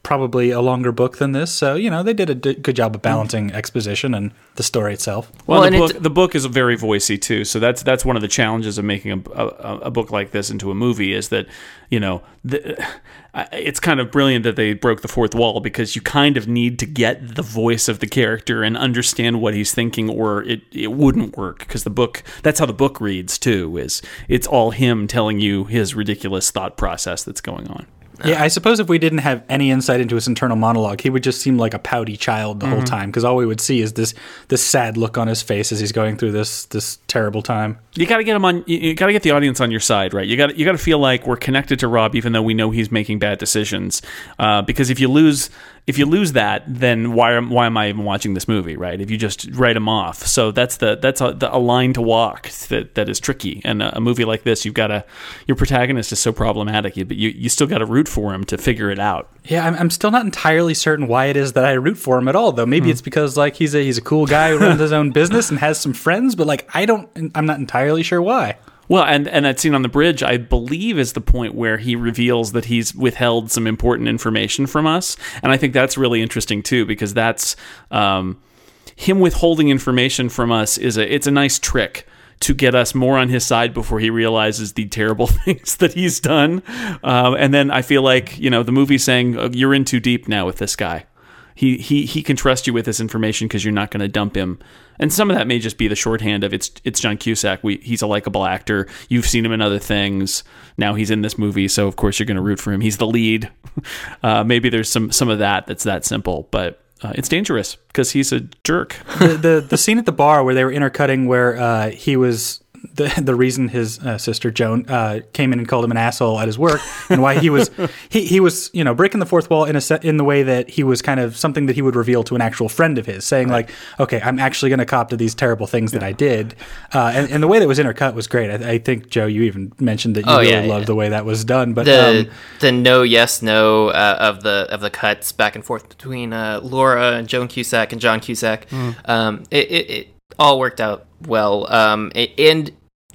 probably a longer book than this. So, you know, they did a d- good job of balancing exposition and the story itself. Well, Well, the and book the book is very voicey too, so that's that's one of the challenges of making a, a, a book like this into a movie is that, you know, the, it's kind of brilliant that they broke the fourth wall because you kind of need to get the voice of the character and understand what he's thinking, or it, it wouldn't work because the book that's how the book reads too, is it's all him telling you his ridiculous thought process that's going on. Yeah, I suppose if we didn't have any insight into his internal monologue, he would just seem like a pouty child the mm-hmm. whole time, because all we would see is this this sad look on his face as he's going through this this terrible time. You got to get him on. You, you got to get the audience on your side, right? You got you got to feel like we're connected to Rob, even though we know he's making bad decisions. Uh, because if you lose if you lose that, then why am why am I even watching this movie, right? If you just write him off, so that's the that's a, the, a line to walk that that is tricky. And a, a movie like this, you've got to your protagonist is so problematic, but you you still got to root for him to figure it out. Yeah, I'm, I'm still not entirely certain why it is that I root for him at all, though. Maybe mm. it's because like he's a he's a cool guy who runs his own business and has some friends, but like I don't, I'm not entirely sure why. Well, and, and that scene on the bridge, I believe, is the point where he reveals that he's withheld some important information from us, and I think that's really interesting too, because that's um, him withholding information from us is a it's a nice trick to get us more on his side before he realizes the terrible things that he's done. Um, and then I feel like, you know, the movie's saying, oh, you're in too deep now with this guy. He he he can trust you with this information because you're not going to dump him. And some of that may just be the shorthand of it's it's John Cusack. We, he's a likable actor. You've seen him in other things. Now he's in this movie, so of course you're going to root for him. He's the lead. Uh, maybe there's some, some of that that's that simple, but Uh, it's dangerous because he's a jerk. the, the the scene at the bar where they were intercutting, where uh, he was the the reason his uh, sister Joan uh, came in and called him an asshole at his work, and why he was he, he was you know breaking the fourth wall in a set, in the way that he was kind of something that he would reveal to an actual friend of his, saying right. like, okay, I'm actually going to cop to these terrible things yeah. that I did, uh, and, and the way that was intercut was great. I, I think Joe, you even mentioned that you oh, really yeah, loved yeah. the way that was done, but the um, the no yes no uh, of the of the cuts back and forth between uh, Laura and Joan Cusack and John Cusack, mm. um, it, it, it all worked out well, um, it, and.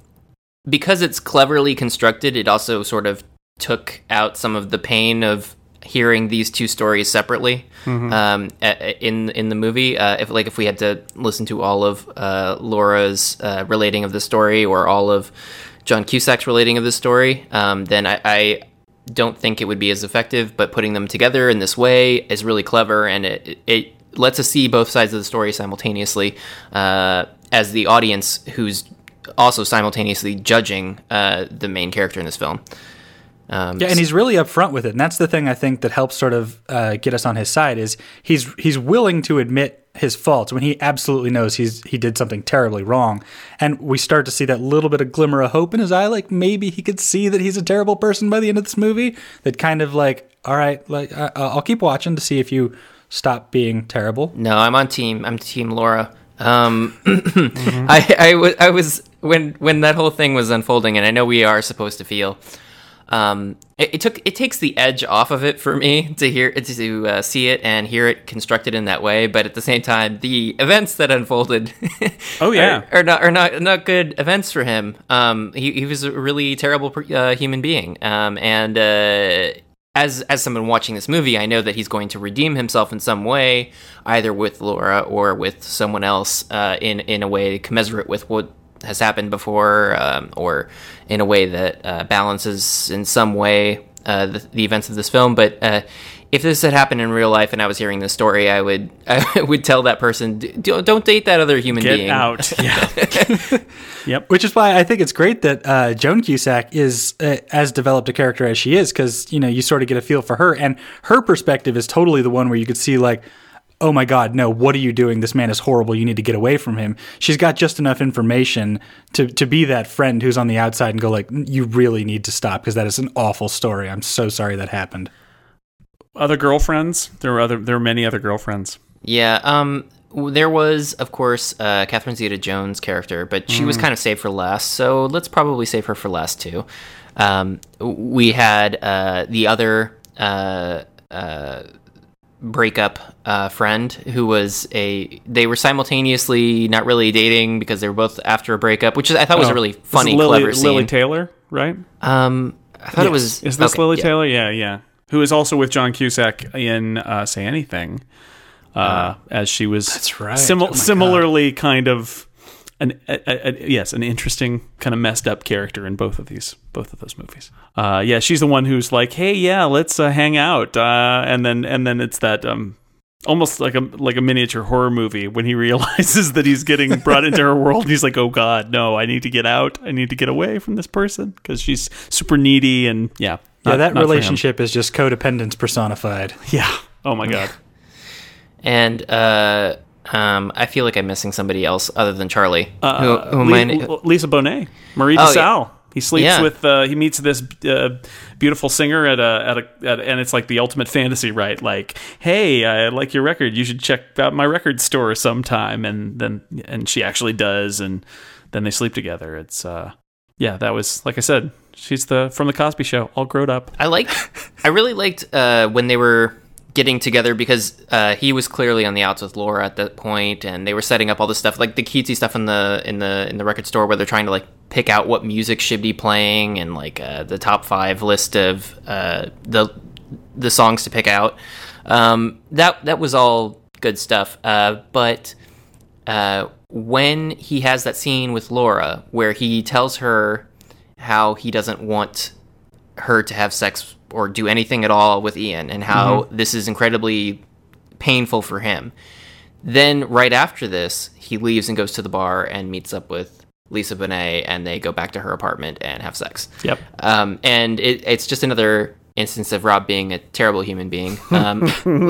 Because it's cleverly constructed, it also sort of took out some of the pain of hearing these two stories separately mm-hmm. um, in in the movie. Uh, if like if we had to listen to all of uh, Laura's uh, relating of the story or all of John Cusack's relating of the story, um, then I, I don't think it would be as effective. But putting them together in this way is really clever, and it it lets us see both sides of the story simultaneously uh, as the audience who's also simultaneously judging uh, the main character in this film. Um, yeah, and he's really upfront with it, and that's the thing I think that helps sort of uh, get us on his side. Is he's he's willing to admit his faults when he absolutely knows he's he did something terribly wrong, and we start to see that little bit of glimmer of hope in his eye, like maybe he could see that he's a terrible person by the end of this movie. That kind of like, all right, like uh, I'll keep watching to see if you stop being terrible. No, I'm on team. I'm team Laura. Um, mm-hmm. I, I, w- I was when when that whole thing was unfolding, and I know we are supposed to feel. Um, it, it took it takes the edge off of it for me to hear to uh, see it and hear it constructed in that way. But at the same time, the events that unfolded, oh yeah, are, are not are not not good events for him. Um, he he was a really terrible uh, human being. Um, and uh, as as someone watching this movie, I know that he's going to redeem himself in some way, either with Laura or with someone else, uh, in in a way commensurate with what has happened before, um, or in a way that uh, balances in some way uh, the, the events of this film. But uh, if this had happened in real life and I was hearing this story, I would I would tell that person, don't, don't date that other human Get being. Get out. Yeah. Yep. Which is why I think it's great that uh, Joan Cusack is uh, as developed a character as she is, because you know you sort of get a feel for her, and her perspective is totally the one where you could see like, oh my God, no, what are you doing? This man is horrible. You need to get away from him. She's got just enough information to, to be that friend who's on the outside and go like, you really need to stop because that is an awful story. I'm so sorry that happened. Other girlfriends? There were other. There were many other girlfriends. Yeah. Um. There was, of course, uh, Catherine Zeta-Jones' character, but she mm. was kind of saved for last. So let's probably save her for last too. Um. We had uh the other uh uh. breakup uh, friend who was a they were simultaneously not really dating because they were both after a breakup, which I thought was oh, a really funny, Lily, clever scene. Lily Taylor, right? Um, I thought yes. it was. Is this okay, Lily yeah. Taylor? Yeah, yeah. who is also with John Cusack in uh, Say Anything, uh, uh, as she was that's right. Sim- oh similarly God. kind of an a, a, a, yes, an interesting kind of messed up character in both of these both of those movies. Uh, yeah, she's the one who's like, hey, yeah, let's uh, hang out, uh, and then and then it's that. Um, Almost like a like a miniature horror movie when he realizes that he's getting brought into her world. He's like, "Oh God, no! I need to get out. I need to get away from this person because she's super needy." And yeah, not, yeah, that not relationship is just codependence personified. Yeah. Oh my God. And uh, um, I feel like I'm missing somebody else other than Charlie. Uh, who, who Le- am I... Lisa Bonet, Marie Oh, DeSalle. yeah. He sleeps Yeah. with. Uh, he meets this uh, beautiful singer at a, at a at, and it's like the ultimate fantasy, right? Like, hey, I like your record. You should check out my record store sometime. And then and she actually does, and then they sleep together. It's uh, yeah, that was like I said. She's the from the Cosby Show, all grown up. I liked. I really liked uh, when they were getting together because uh, he was clearly on the outs with Laura at that point, and they were setting up all this stuff, like the cutesy stuff in the in the in the record store, where they're trying to like pick out what music should be playing and like uh, the top five list of uh, the the songs to pick out. Um, that that was all good stuff. Uh, but uh, when he has that scene with Laura where he tells her how he doesn't want her to have sex or do anything at all with Ian, and how mm-hmm. this is incredibly painful for him. Then right after this, he leaves and goes to the bar and meets up with Lisa Bonet, and they go back to her apartment and have sex. Yep. Um, and it, it's just another instance of Rob being a terrible human being. Um,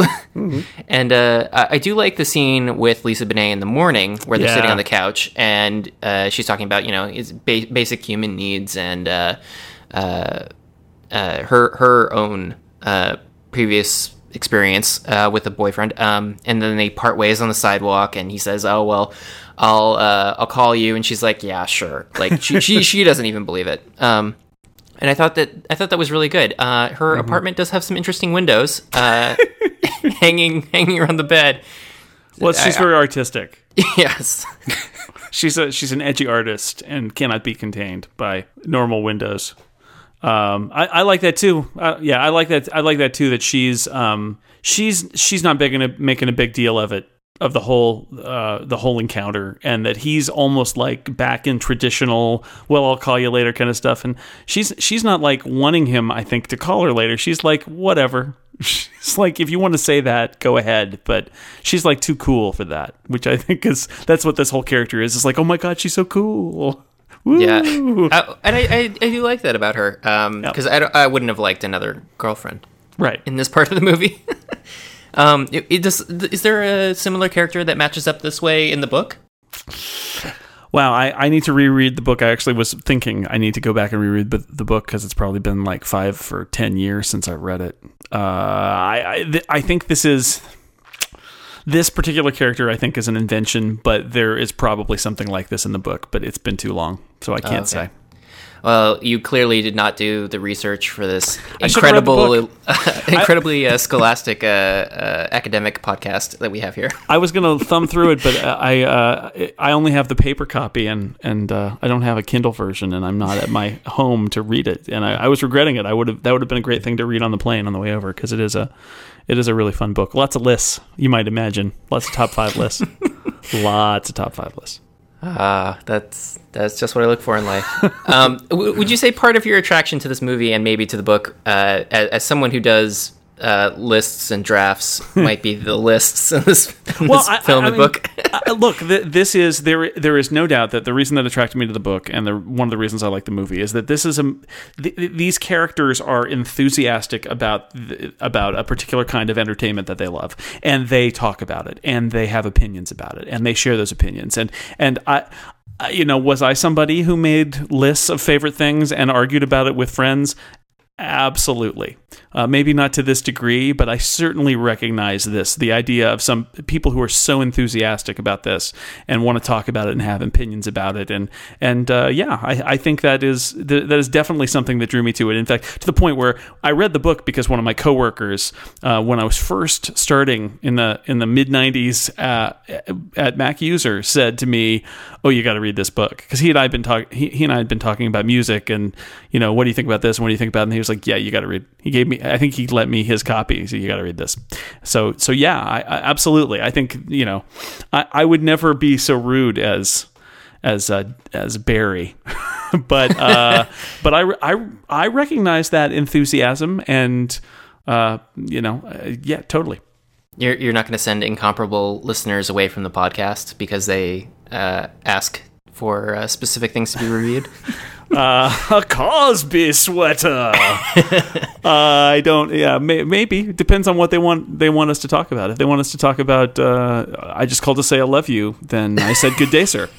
and uh, I, I do like the scene with Lisa Bonet in the morning where they're Yeah. sitting on the couch, and uh, she's talking about, you know, his ba- basic human needs and uh, uh, uh, her her own uh, previous experience uh, with a boyfriend. Um, and then they part ways on the sidewalk, and he says, "Oh well, I'll uh, I'll call you," and she's like, "Yeah, sure." Like she she she doesn't even believe it. Um, and I thought that I thought that was really good. Uh, her mm-hmm. apartment does have some interesting windows uh, hanging hanging around the bed. Well, she's I, very artistic. Yes. She's a she's an edgy artist and cannot be contained by normal windows. Um, I, I like that too. Uh, yeah, I like that. I like that too. That she's um, she's she's not making a making a big deal of it, of the whole uh, the whole encounter, and that he's almost like back in traditional, well, I'll call you later kind of stuff. And she's she's not like wanting him, I think, to call her later. She's like, whatever. She's like, if you want to say that, go ahead. But she's like too cool for that, which I think is that's what this whole character is. It's like, oh my God, she's so cool. Woo! Yeah, uh, and I, I I do like that about her, because um, yep. I, I wouldn't have liked another girlfriend, right, in this part of the movie. um, it, it does, is there a similar character that matches up this way in the book? Wow, I, I need to reread the book. I actually was thinking I need to go back and reread the, the book because it's probably been like five or ten years since I read it. Uh, I I, th- I think this is. This particular character, I think, is an invention, but there is probably something like this in the book, but it's been too long, so I can't oh, okay. say. Well, you clearly did not do the research for this incredible, uh, incredibly uh, scholastic uh, uh, academic podcast that we have here. I was going to thumb through it, but I uh, I only have the paper copy, and and uh, I don't have a Kindle version, and I'm not at my home to read it, and I, I was regretting it. I would have that would have been a great thing to read on the plane on the way over, because it is a it is a really fun book. Lots of lists, you might imagine. Lots of top five lists. Lots of top five lists. Ah, uh, that's that's just what I look for in life. um, w- would you say part of your attraction to this movie and maybe to the book, uh, as, as someone who does uh, lists and drafts, might be the lists in this, in well, this I, film I, I and mean, book? uh, look, th- this is there. There is no doubt that the reason that attracted me to the book, and the, one of the reasons I like the movie, is that this is a. Th- these characters are enthusiastic about th- about a particular kind of entertainment that they love, and they talk about it, and they have opinions about it, and they share those opinions, and and I. You know, was I somebody who made lists of favorite things and argued about it with friends? Absolutely. Uh, maybe not to this degree, but I certainly recognize this, the idea of some people who are so enthusiastic about this and want to talk about it and have opinions about it. And, and uh, yeah, I, I think that is th- that is definitely something that drew me to it. In fact, to the point where I read the book because one of my coworkers, uh, when I was first starting in the in the mid nineties uh, at Mac User, said to me, "Oh, you got to read this book," because he and I had been talking. He, he and I had been talking about music, and you know, what do you think about this? And what do you think about? It? And he was like, "Yeah, you got to read." He gave me I think he lent me his copy. So you got to read this. So so yeah, I, I, absolutely. I think you know, I, I would never be so rude as as uh, as Barry, but uh, but I, I I recognize that enthusiasm and uh, you know uh, yeah, totally. You're you're not going to send incomparable listeners away from the podcast because they uh, ask for uh, specific things to be reviewed. Uh, a Cosby sweater. uh, I don't. Yeah, may, maybe depends on what they want. They want us to talk about. If they want us to talk about, uh, I just called to say I love you. Then I said good day, sir.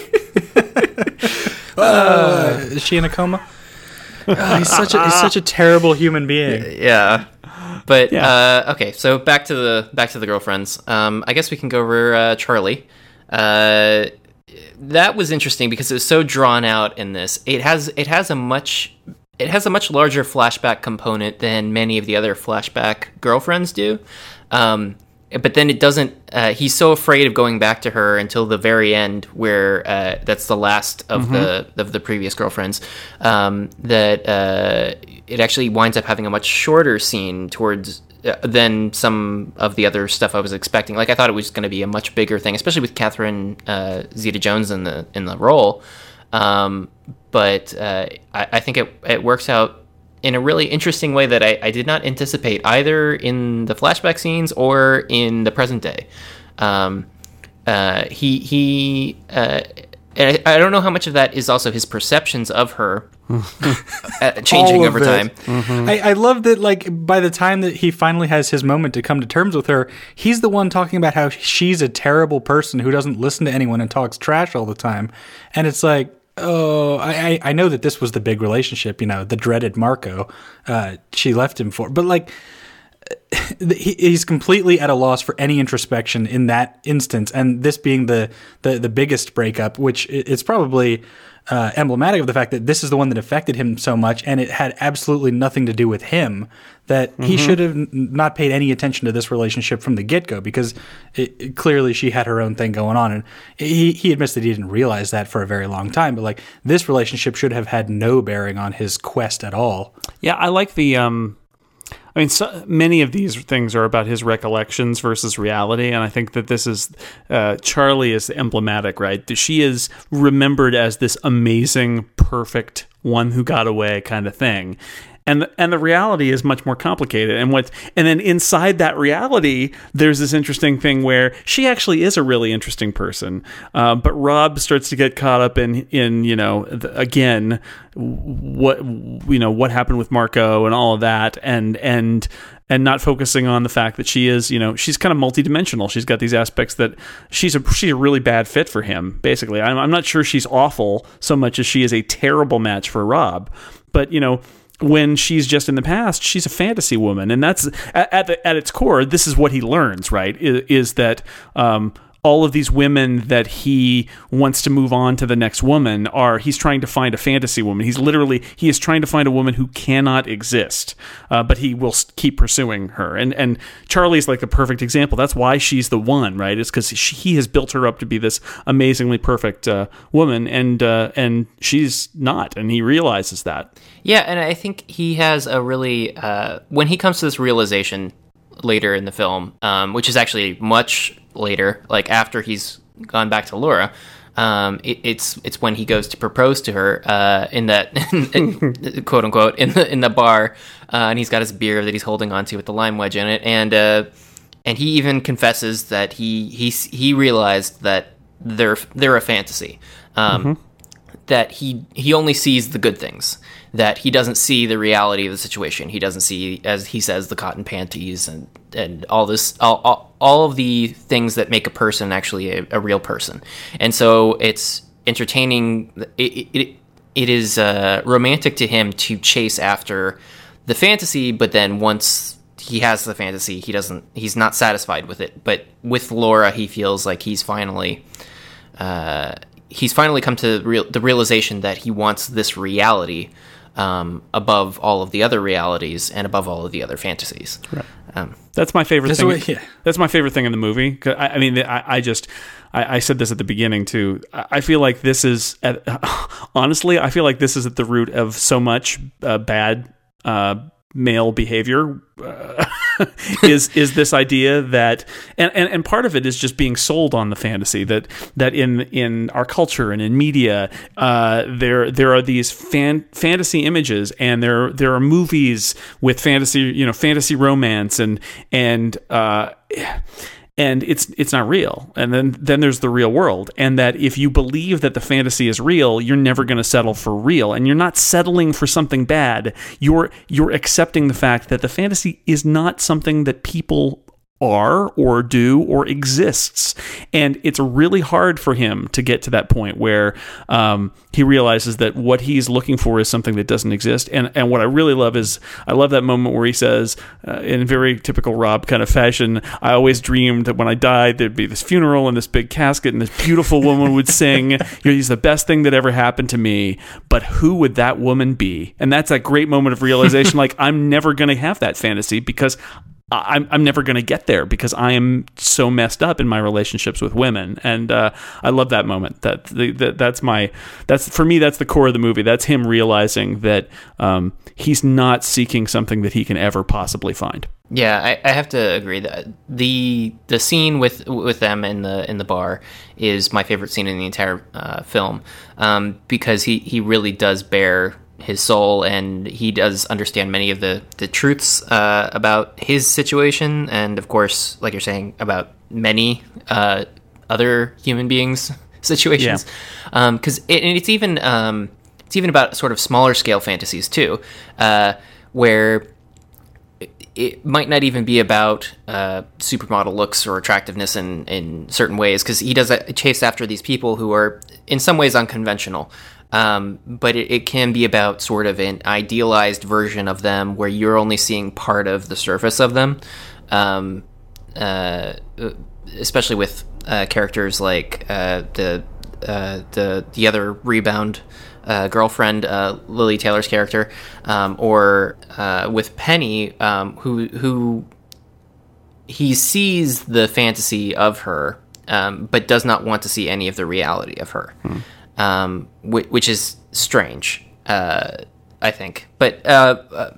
uh, is she in a coma? Oh, he's such a he's such a terrible human being. Yeah, but Yeah. Uh, okay. So back to the back to the girlfriends. Um, I guess we can go over uh, Charlie. Uh, that was interesting because it was so drawn out in this. It has it has a much it has a much larger flashback component than many of the other flashback girlfriends do. Um, but then it doesn't. Uh, he's so afraid of going back to her until the very end, where uh, that's the last of mm-hmm. the of the previous girlfriends. Um, that uh, it actually winds up having a much shorter scene towards. Uh, than some of the other stuff I was expecting. Like I thought it was going to be a much bigger thing, especially with Catherine uh, Zeta-Jones in the in the role. Um, but uh, I, I think it it works out in a really interesting way that I, I did not anticipate either in the flashback scenes or in the present day. Um, uh, he he. Uh, I, I don't know how much of that is also his perceptions of her uh, changing over it. time. Mm-hmm. I, I love that, like, by the time that he finally has his moment to come to terms with her, he's the one talking about how she's a terrible person who doesn't listen to anyone and talks trash all the time. And it's like, oh, I, I know that this was the big relationship, you know, the dreaded Marco uh, she left him for. But, like, he's completely at a loss for any introspection in that instance, and this being the the, the biggest breakup, which is probably uh, emblematic of the fact that this is the one that affected him so much, and it had absolutely nothing to do with him, that mm-hmm. he should have n- not paid any attention to this relationship from the get-go, because it, it, clearly she had her own thing going on, and he, he admits that he didn't realize that for a very long time, but like this relationship should have had no bearing on his quest at all. Yeah, I like the... um I mean, so many of these things are about his recollections versus reality, and I think that this is uh, Charlie is emblematic, right? She is remembered as this amazing, perfect one who got away kind of thing, and and the reality is much more complicated. And what and then inside that reality, there's this interesting thing where she actually is a really interesting person, uh, but Rob starts to get caught up in in you know the, again. what you know what happened with Marco and all of that, and and and not focusing on the fact that she is, you know, she's kind of multidimensional. She's got these aspects that she's a she's a really bad fit for him. Basically, I'm I'm not sure she's awful so much as she is a terrible match for Rob. But you know, when she's just in the past, she's a fantasy woman, and that's at at, the, at its core. This is what he learns, right? Is, is that um, all of these women that he wants to move on to the next woman are, he's trying to find a fantasy woman. He's literally, he is trying to find a woman who cannot exist, uh, but he will keep pursuing her. And and Charlie's like the perfect example. That's why she's the one, right? It's because he has built her up to be this amazingly perfect uh, woman, and uh, and she's not, and he realizes that. Yeah, and I think he has a really, uh, when he comes to this realization later in the film, um, which is actually much later, like after he's gone back to Laura, um, it, it's it's when he goes to propose to her uh, in that in, quote unquote in the in the bar, uh, and he's got his beer that he's holding onto with the lime wedge in it, and uh, and he even confesses that he he he realized that they're they're a fantasy, um, mm-hmm. that he he only sees the good things. That he doesn't see the reality of the situation. He doesn't see, as he says, the cotton panties and, and all this, all, all, all of the things that make a person actually a, a real person. And so it's entertaining. It it, it is uh, romantic to him to chase after the fantasy, but then once he has the fantasy, he doesn't. He's not satisfied with it. But with Laura, he feels like he's finally. Uh, he's finally come to real, the realization that he wants this reality. Um, above all of the other realities and above all of the other fantasies. Right. Um, that's my favorite thing. Way, yeah. That's my favorite thing in the movie. 'Cause I, I mean, I, I just, I, I said this at the beginning too. I feel like this is, at, honestly, I feel like this is at the root of so much uh, bad uh, male behavior uh, is is this idea that and, and and part of it is just being sold on the fantasy that that in in our culture and in media uh, there there are these fan, fantasy images, and there there are movies with fantasy, you know, fantasy romance, and and uh, and it's it's not real. And then then there's the real world, and that if you believe that the fantasy is real, you're never going to settle for real, and you're not settling for something bad. You're you're accepting the fact that the fantasy is not something that people are or do or exists. And it's really hard for him to get to that point where um, he realizes that what he's looking for is something that doesn't exist. And and what I really love is, I love that moment where he says, uh, in very typical Rob kind of fashion, I always dreamed that when I died, there'd be this funeral and this big casket and this beautiful woman would sing, you know, he's the best thing that ever happened to me, but who would that woman be? And that's that great moment of realization, like, I'm never going to have that fantasy because I'm I'm never going to get there, because I am so messed up in my relationships with women, and uh, I love that moment. That, the, that that's my that's for me. That's the core of the movie. That's him realizing that um, he's not seeking something that he can ever possibly find. Yeah, I, I have to agree that the the scene with with them in the in the bar is my favorite scene in the entire uh, film, um, because he, he really does bear his soul, and he does understand many of the, the truths uh, about his situation, and of course, like you're saying, about many uh, other human beings' situations. Because yeah. um, it, it's even um, it's even about sort of smaller scale fantasies too, uh, where it might not even be about uh, supermodel looks or attractiveness in, in certain ways, because he does chase after these people who are in some ways unconventional. Um, but it, it can be about sort of an idealized version of them where you're only seeing part of the surface of them, um, uh, especially with uh, characters like uh, the uh, the the other rebound uh, girlfriend, uh, Lily Taylor's character, um, or uh, with Penny, um, who who he sees the fantasy of her, um, but does not want to see any of the reality of her. Hmm. Um, which is strange, uh, I think. But uh, uh,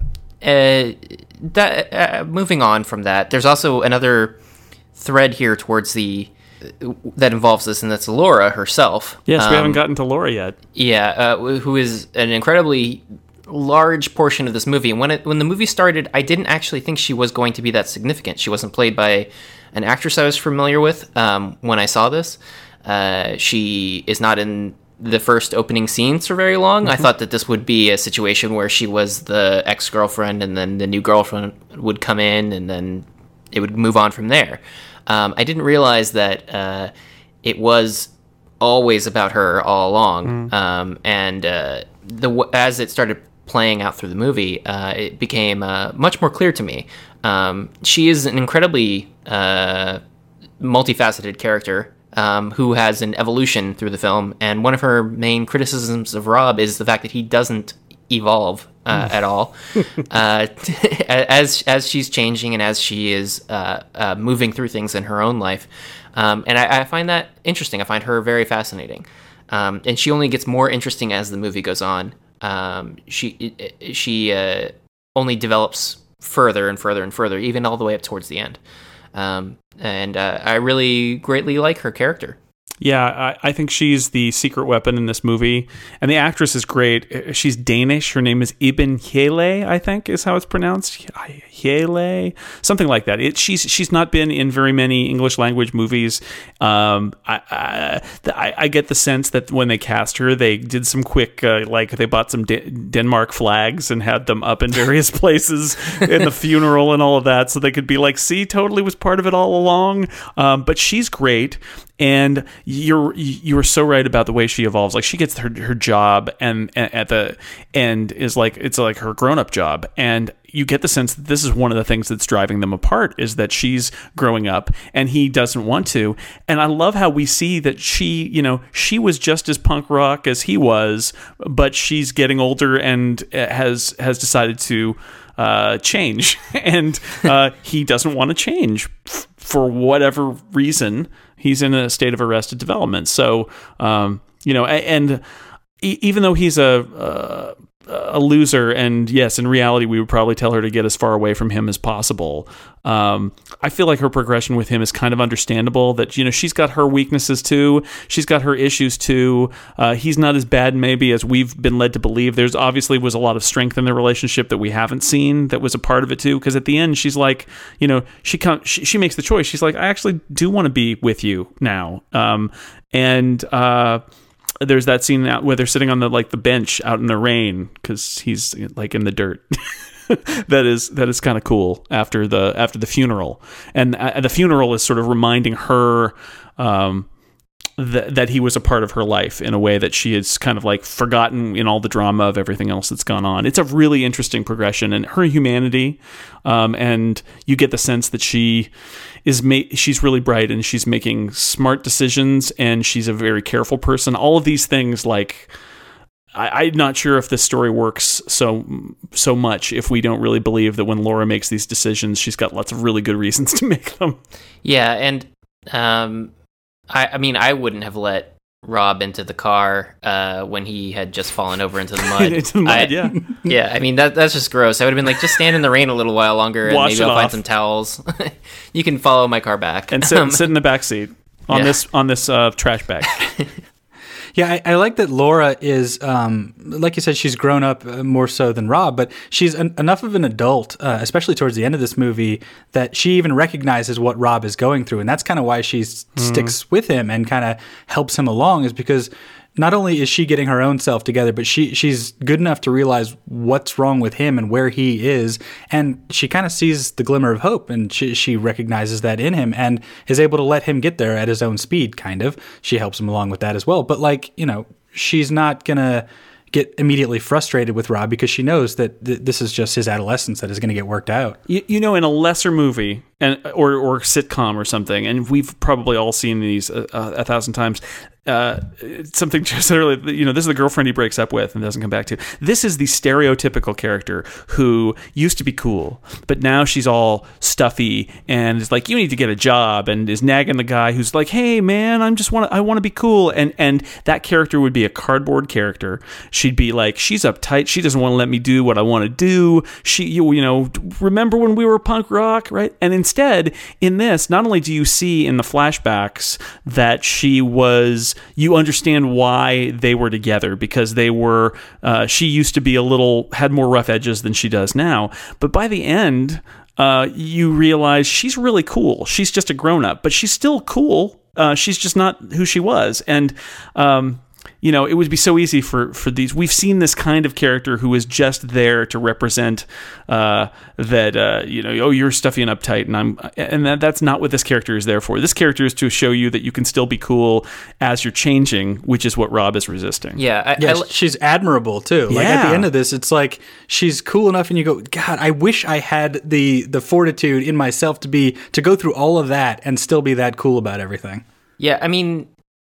that, uh, moving on from that, there's also another thread here towards the that involves this, and that's Laura herself. Yes, um, we haven't gotten to Laura yet. Yeah, uh, who is an incredibly large portion of this movie. And when it when the movie started, I didn't actually think she was going to be that significant. She wasn't played by an actress I was familiar with um, when I saw this. Uh, she is not in the first opening scenes for very long. Mm-hmm. I thought that this would be a situation where she was the ex-girlfriend, and then the new girlfriend would come in, and then it would move on from there. Um, I didn't realize that uh, it was always about her all along. Mm. Um, and uh, the as it started playing out through the movie, uh, it became uh, much more clear to me. Um, she is an incredibly uh, multifaceted character, Um, who has an evolution through the film, and one of her main criticisms of Rob is the fact that he doesn't evolve uh, at all, uh, as as she's changing and as she is uh, uh, moving through things in her own life, um, and I, I find that interesting. I find her very fascinating, um, and she only gets more interesting as the movie goes on. Um, she she uh, only develops further and further and further, even all the way up towards the end. Um, and uh, I really greatly like her character. Yeah, I, I think she's the secret weapon in this movie. And the actress is great. She's Danish. Her name is Iben Hjejle, I think is how it's pronounced. Hjejle? Something like that. It, she's she's not been in very many English language movies. Um, I, I, I, I get the sense that when they cast her, they did some quick, uh, like they bought some De- Denmark flags and had them up in various places in the funeral and all of that, so they could be like, see, totally was part of it all along. Um, but she's great. And you're you were so right about the way she evolves. Like, she gets her her job and, and at the end is like it's like her grown up job, and you get the sense that this is one of the things that's driving them apart, is that she's growing up and he doesn't want to. And I love how we see that she, you know, she was just as punk rock as he was, but she's getting older and has has decided to uh, change, and uh, he doesn't want to change f- for whatever reason. He's in a state of arrested development. So, um, you know, and even though he's a, uh, a loser, and yes, in reality, we would probably tell her to get as far away from him as possible. Um, I feel like her progression with him is kind of understandable, that, you know, she's got her weaknesses too. She's got her issues too. Uh, he's not as bad maybe as we've been led to believe. There's obviously was a lot of strength in the relationship that we haven't seen that was a part of it too. Because at the end, she's like, you know, she, com- she she makes the choice. She's like, I actually do want to be with you now. Um, and uh, there's that scene out where they're sitting on the like the bench out in the rain because he's like in the dirt. that is that is kind of cool after the after the funeral, and uh, the funeral is sort of reminding her um, that that he was a part of her life in a way that she has kind of like forgotten in all the drama of everything else that's gone on. It's a really interesting progression, and her humanity, um, and you get the sense that she is ma- she's really bright and she's making smart decisions and she's a very careful person. All of these things, like. I, I'm not sure if this story works so so much if we don't really believe that when Laura makes these decisions, she's got lots of really good reasons to make them. Yeah, and um, I, I mean, I wouldn't have let Rob into the car uh, when he had just fallen over into the mud. into the mud, I, yeah. Yeah, I mean, that that's just gross. I would have been like, just stand in the rain a little while longer and Wash maybe it I'll find off. some towels. You can follow my car back. And sit, Um, sit in the back seat on Yeah. this on this uh, trash bag. Yeah, I, I like that Laura is, um, like you said, she's grown up uh, more so than Rob, but she's an, enough of an adult, uh, especially towards the end of this movie, that she even recognizes what Rob is going through. And that's kind of why she s- Mm. sticks with him and kind of helps him along, is because not only is she getting her own self together, but she she's good enough to realize what's wrong with him and where he is. And she kind of sees the glimmer of hope, and she, she recognizes that in him and is able to let him get there at his own speed, kind of. She helps him along with that as well. But, like, you know, she's not going to get immediately frustrated with Rob because she knows that th- this is just his adolescence that is going to get worked out. You, you know, in a lesser movie and or or sitcom or something, and we've probably all seen these a, a thousand times. Uh, something just earlier, you know, this is the girlfriend he breaks up with and doesn't come back to. This is the stereotypical character who used to be cool, but now she's all stuffy and is like, you need to get a job, and is nagging the guy who's like, hey man, I'm just want I want to be cool. And and that character would be a cardboard character. She'd be like, she's uptight. She doesn't want to let me do what I want to do. She, you, you know, remember when we were punk rock, right? And instead, in this, not only do you see in the flashbacks that she was, you understand why they were together, because they were, uh, she used to be a little, had more rough edges than she does now. But by the end, uh, you realize she's really cool. She's just a grown up, but she's still cool. Uh, she's just not who she was. And, um, you know, it would be so easy for, for these. We've seen this kind of character who is just there to represent uh, that, uh, you know, oh, you're stuffy and uptight, and I'm, and that, that's not what this character is there for. This character is to show you that you can still be cool as you're changing, which is what Rob is resisting. yeah, I, Yeah, I, she's admirable too. Like at Yeah. the end of this, it's like she's cool enough, and you go, God, I wish I had the the fortitude in myself to be to go through all of that and still be that cool about everything. yeah, I mean,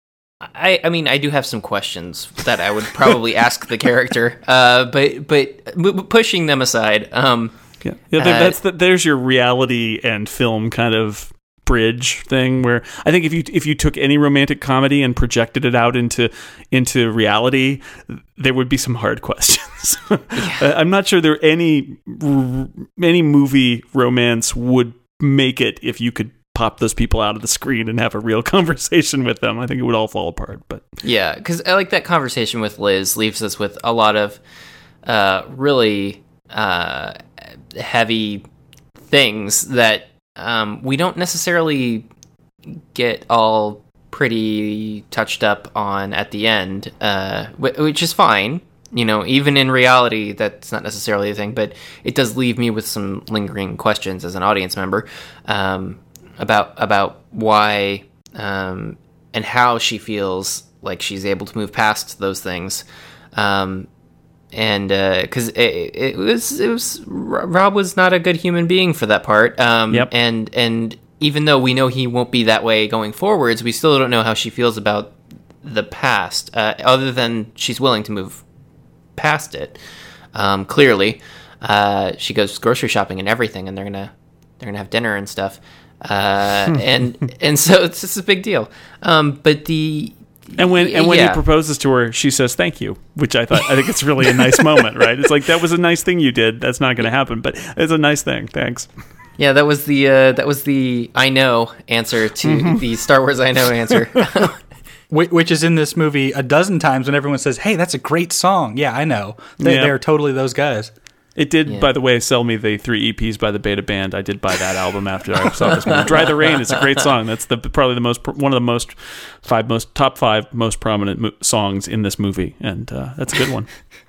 I, I mean, I do have some questions that I would probably ask the character, uh, but but m- pushing them aside, um, Yeah, yeah. Uh, That's the, there's your reality and film kind of bridge thing, where I think if you if you took any romantic comedy and projected it out into into reality, there would be some hard questions. I'm not sure there any any movie romance would make it if you could pop those people out of the screen and have a real conversation with them. I think it would all fall apart. But yeah, because I like that conversation with Liz leaves us with a lot of uh, really uh, heavy things that um, we don't necessarily get all pretty touched up on at the end, uh, wh- which is fine. You know, even in reality, that's not necessarily a thing, but it does leave me with some lingering questions as an audience member. Um, about about why um, and how she feels like she's able to move past those things, um, and because uh, it, it was it was Rob was not a good human being for that part, um, Yep. and and even though we know he won't be that way going forwards, we still don't know how she feels about the past, uh, other than she's willing to move past it. Um, clearly, uh, she goes grocery shopping and everything, and they're gonna they're gonna have dinner and stuff. Uh, and and so it's just a big deal. Um, but the And when and when yeah. he proposes to her, she says thank you, which I thought I think it's really a nice moment, right? It's like that was a nice thing you did. That's not going to happen, but it's a nice thing. Thanks. Yeah, that was the uh, that was the I know answer to mm-hmm. the Star Wars I know answer. Which is in this movie a dozen times when everyone says, "Hey, that's a great song." Yeah, I know. They, yeah. They're totally those guys. It did, yeah. by the way, sell me the three E Ps by the Beta Band. I did buy that album after I saw this movie. "Dry the Rain" is a great song. That's the probably the most one of the most five most top five most prominent mo- songs in this movie, and uh, that's a good one.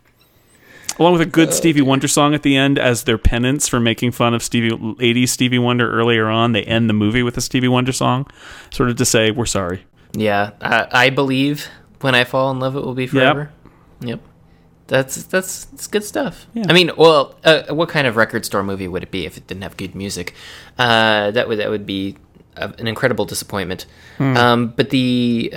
Along with a good Stevie Wonder song at the end as their penance for making fun of Stevie eighties Stevie Wonder earlier on. They end the movie with a Stevie Wonder song, sort of to say we're sorry. Yeah, I, I believe when I fall in love, it will be forever. Yep, yep. That's that's that's good stuff. Yeah. I mean, well, uh, what kind of record store movie would it be if it didn't have good music? Uh, that would that would be a, an incredible disappointment. Hmm. Um, but the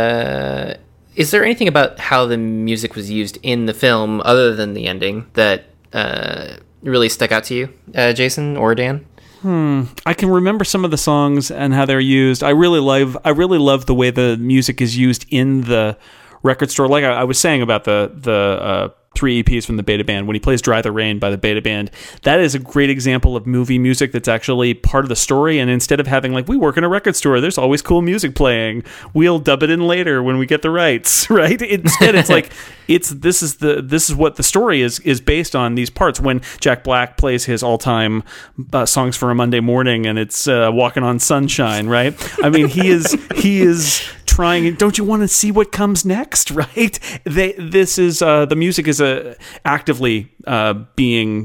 uh, is there anything about how the music was used in the film, other than the ending, that uh, really stuck out to you, uh, Jason or Dan? Hmm. I can remember some of the songs and how they're used. I really love. I really love the way the music is used in the record store. Like I, I was saying about the the uh, three E Ps from the Beta Band, when he plays "Dry the Rain" by the Beta Band, that is a great example of movie music that's actually part of the story. And instead of having like we work in a record store, there's always cool music playing. We'll dub it in later when we get the rights, right? Instead, it's like it's this is the this is what the story is is based on. These parts when Jack Black plays his all time uh, songs for a Monday morning, and it's uh, "Walking on Sunshine," right? I mean, he is he is. trying, don't you want to see what comes next, right? They, this is, uh, the music is uh, actively uh, being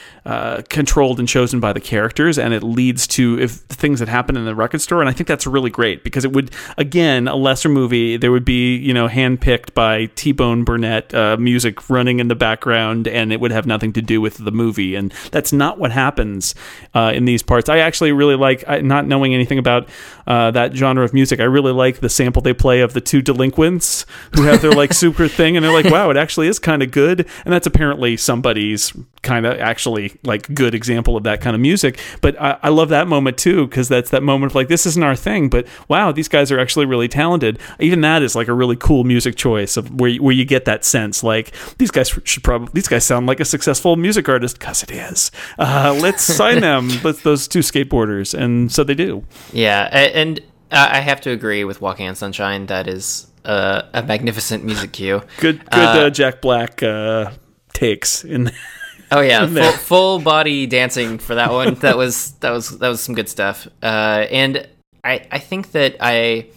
uh, controlled and chosen by the characters, and it leads to if things that happen in the record store, and I think that's really great, because it would, again, a lesser movie, there would be, you know, handpicked by T-Bone Burnett uh, music running in the background, and it would have nothing to do with the movie, and that's not what happens uh, in these parts. I actually really like, I, not knowing anything about uh, that genre of music, I really like the sample they play of the two delinquents who have their like super thing, and they're like, wow, it actually is kind of good, and that's apparently somebody's kind of actually like good example of that kind of music. But I, I love that moment too, because that's that moment of like, this isn't our thing, but wow, these guys are actually really talented. Even that is like a really cool music choice of where you, where you get that sense like these guys should probably these guys sound like a successful music artist, because it is. Uh, let's sign them. Let's those two skateboarders, and so they do. Yeah, and I have to agree with "Walking on Sunshine." That is uh, a magnificent music cue. Good, good uh, uh, Jack Black uh, takes in. Oh yeah, full, full body dancing for that one. That was that was that was some good stuff. Uh, and I I think that I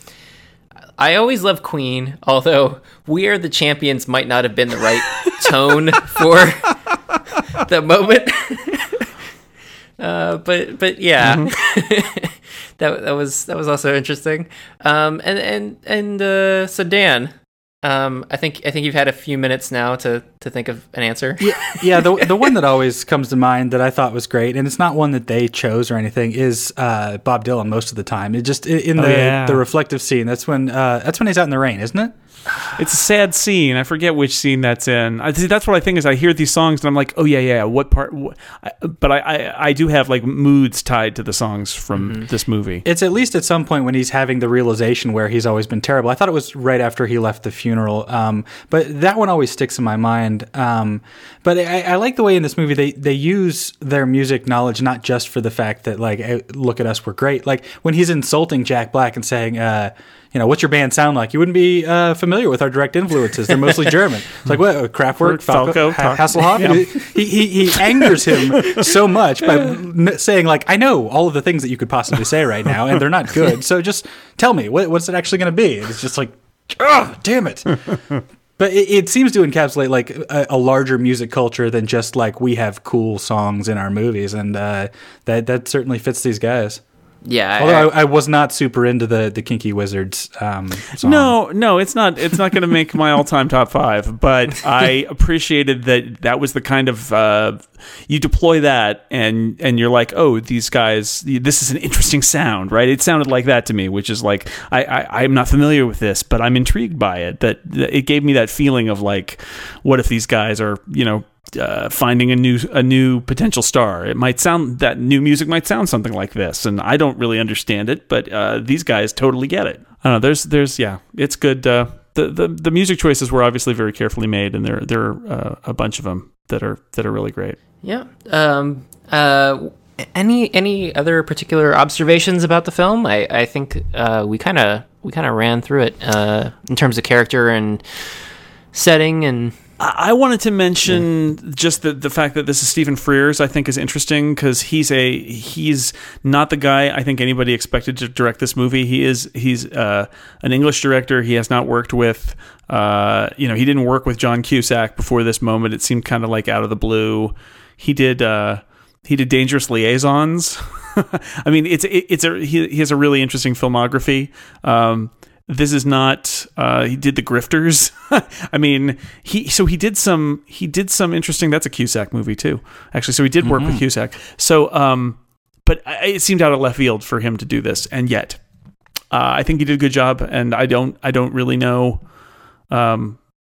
I always love Queen, although "We Are the Champions" might not have been the right tone for the moment. uh, but but yeah, mm-hmm. that that was that was also interesting. Um, and and and uh, so Dan. Um, I think I think you've had a few minutes now to, to think of an answer. Yeah, yeah. The the one that always comes to mind that I thought was great, and it's not one that they chose or anything, is uh, Bob Dylan most of the time. It just in the oh, yeah. the reflective scene. That's when uh, that's when he's out in the rain, isn't it? It's a sad scene. I forget which scene that's in. I see, that's what I think is I hear these songs and I'm like, oh yeah, yeah. What part? What? I, but I, I, I do have like moods tied to the songs from mm-hmm. this movie. It's at least at some point when he's having the realization where he's always been terrible. I thought it was right after he left the funeral. Um, but that one always sticks in my mind. Um, but I, I like the way in this movie they, they use their music knowledge not just for the fact that like, hey, look at us, we're great. Like when he's insulting Jack Black and saying, uh, you know, what's your band sound like? You wouldn't be uh, familiar with our direct influences. They're mostly German. It's like, what? Kraftwerk, Falco, Falco ha- Hasselhoff? Yeah. He, he he angers him so much by n- saying, like, I know all of the things that you could possibly say right now, and they're not good. So just tell me, what, what's it actually going to be? And it's just like, oh, damn it. But it, it seems to encapsulate, like, a, a larger music culture than just, like, we have cool songs in our movies. And uh, that, that certainly fits these guys. Yeah, although I, I, I was not super into the, the Kinky Wizards um, song. No, no, it's not. It's not going to make my all time top five. But I appreciated that that was the kind of uh, you deploy that and and you're like, oh, these guys, this is an interesting sound, right? It sounded like that to me, which is like I, I I'm not familiar with this, but I'm intrigued by it. That, that it gave me that feeling of like, what if these guys are, you know, uh, finding a new a new potential star. It might sound that new music might sound something like this, and I don't really understand it, but uh, these guys totally get it. I don't know. There's there's yeah, it's good. Uh, the, the the music choices were obviously very carefully made, and there there are uh, a bunch of them that are that are really great. Yeah. Um. Uh. Any any other particular observations about the film? I I think uh, we kind of we kind of ran through it uh, in terms of character and setting and. I wanted to mention yeah. just the the fact that this is Stephen Frears. I think is interesting because he's a he's not the guy I think anybody expected to direct this movie. He is he's uh, an English director. He has not worked with uh, you know he didn't work with John Cusack before this moment. It seemed kind of like out of the blue. He did uh, he did Dangerous Liaisons. I mean, it's it, it's a he, he has a really interesting filmography. Um, This is not. Uh, he did The Grifters. I mean, he so he did some. He did some interesting. That's a Cusack movie too, actually. So he did work mm-hmm. with Cusack. So, um, but I, it seemed out of left field for him to do this, and yet, uh, I think he did a good job. And I don't. I don't really know. Um,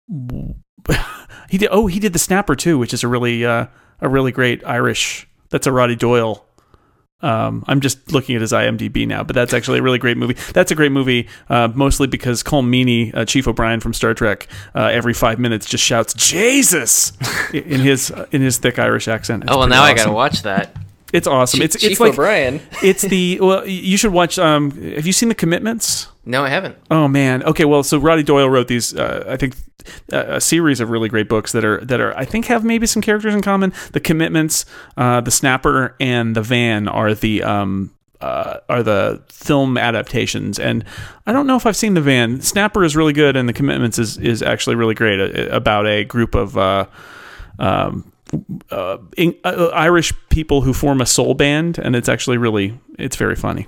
he did. Oh, he did The Snapper too, which is a really, uh, a really great Irish. That's a Roddy Doyle. Um, I'm just looking at his IMDb now, but that's actually a really great movie. That's a great movie, uh, mostly because Colm Meaney, uh, Chief O'Brien from Star Trek, uh, every five minutes just shouts "Jesus" in his uh, in his thick Irish accent. It's oh well, now awesome. I gotta watch that. It's awesome. Chief, it's it's Chief like O'Brien. It's the well. You should watch. Um, have you seen The Commitments? No, I haven't. Oh man. Okay. Well, so Roddy Doyle wrote these. Uh, I think uh, a series of really great books that are that are I think have maybe some characters in common. The Commitments, uh, The Snapper, and The Van are the um uh, are the film adaptations. And I don't know if I've seen The Van. Snapper is really good, and The Commitments is is actually really great uh, about a group of uh, um. Uh, in, uh, Irish people who form a soul band, and it's actually really it's very funny.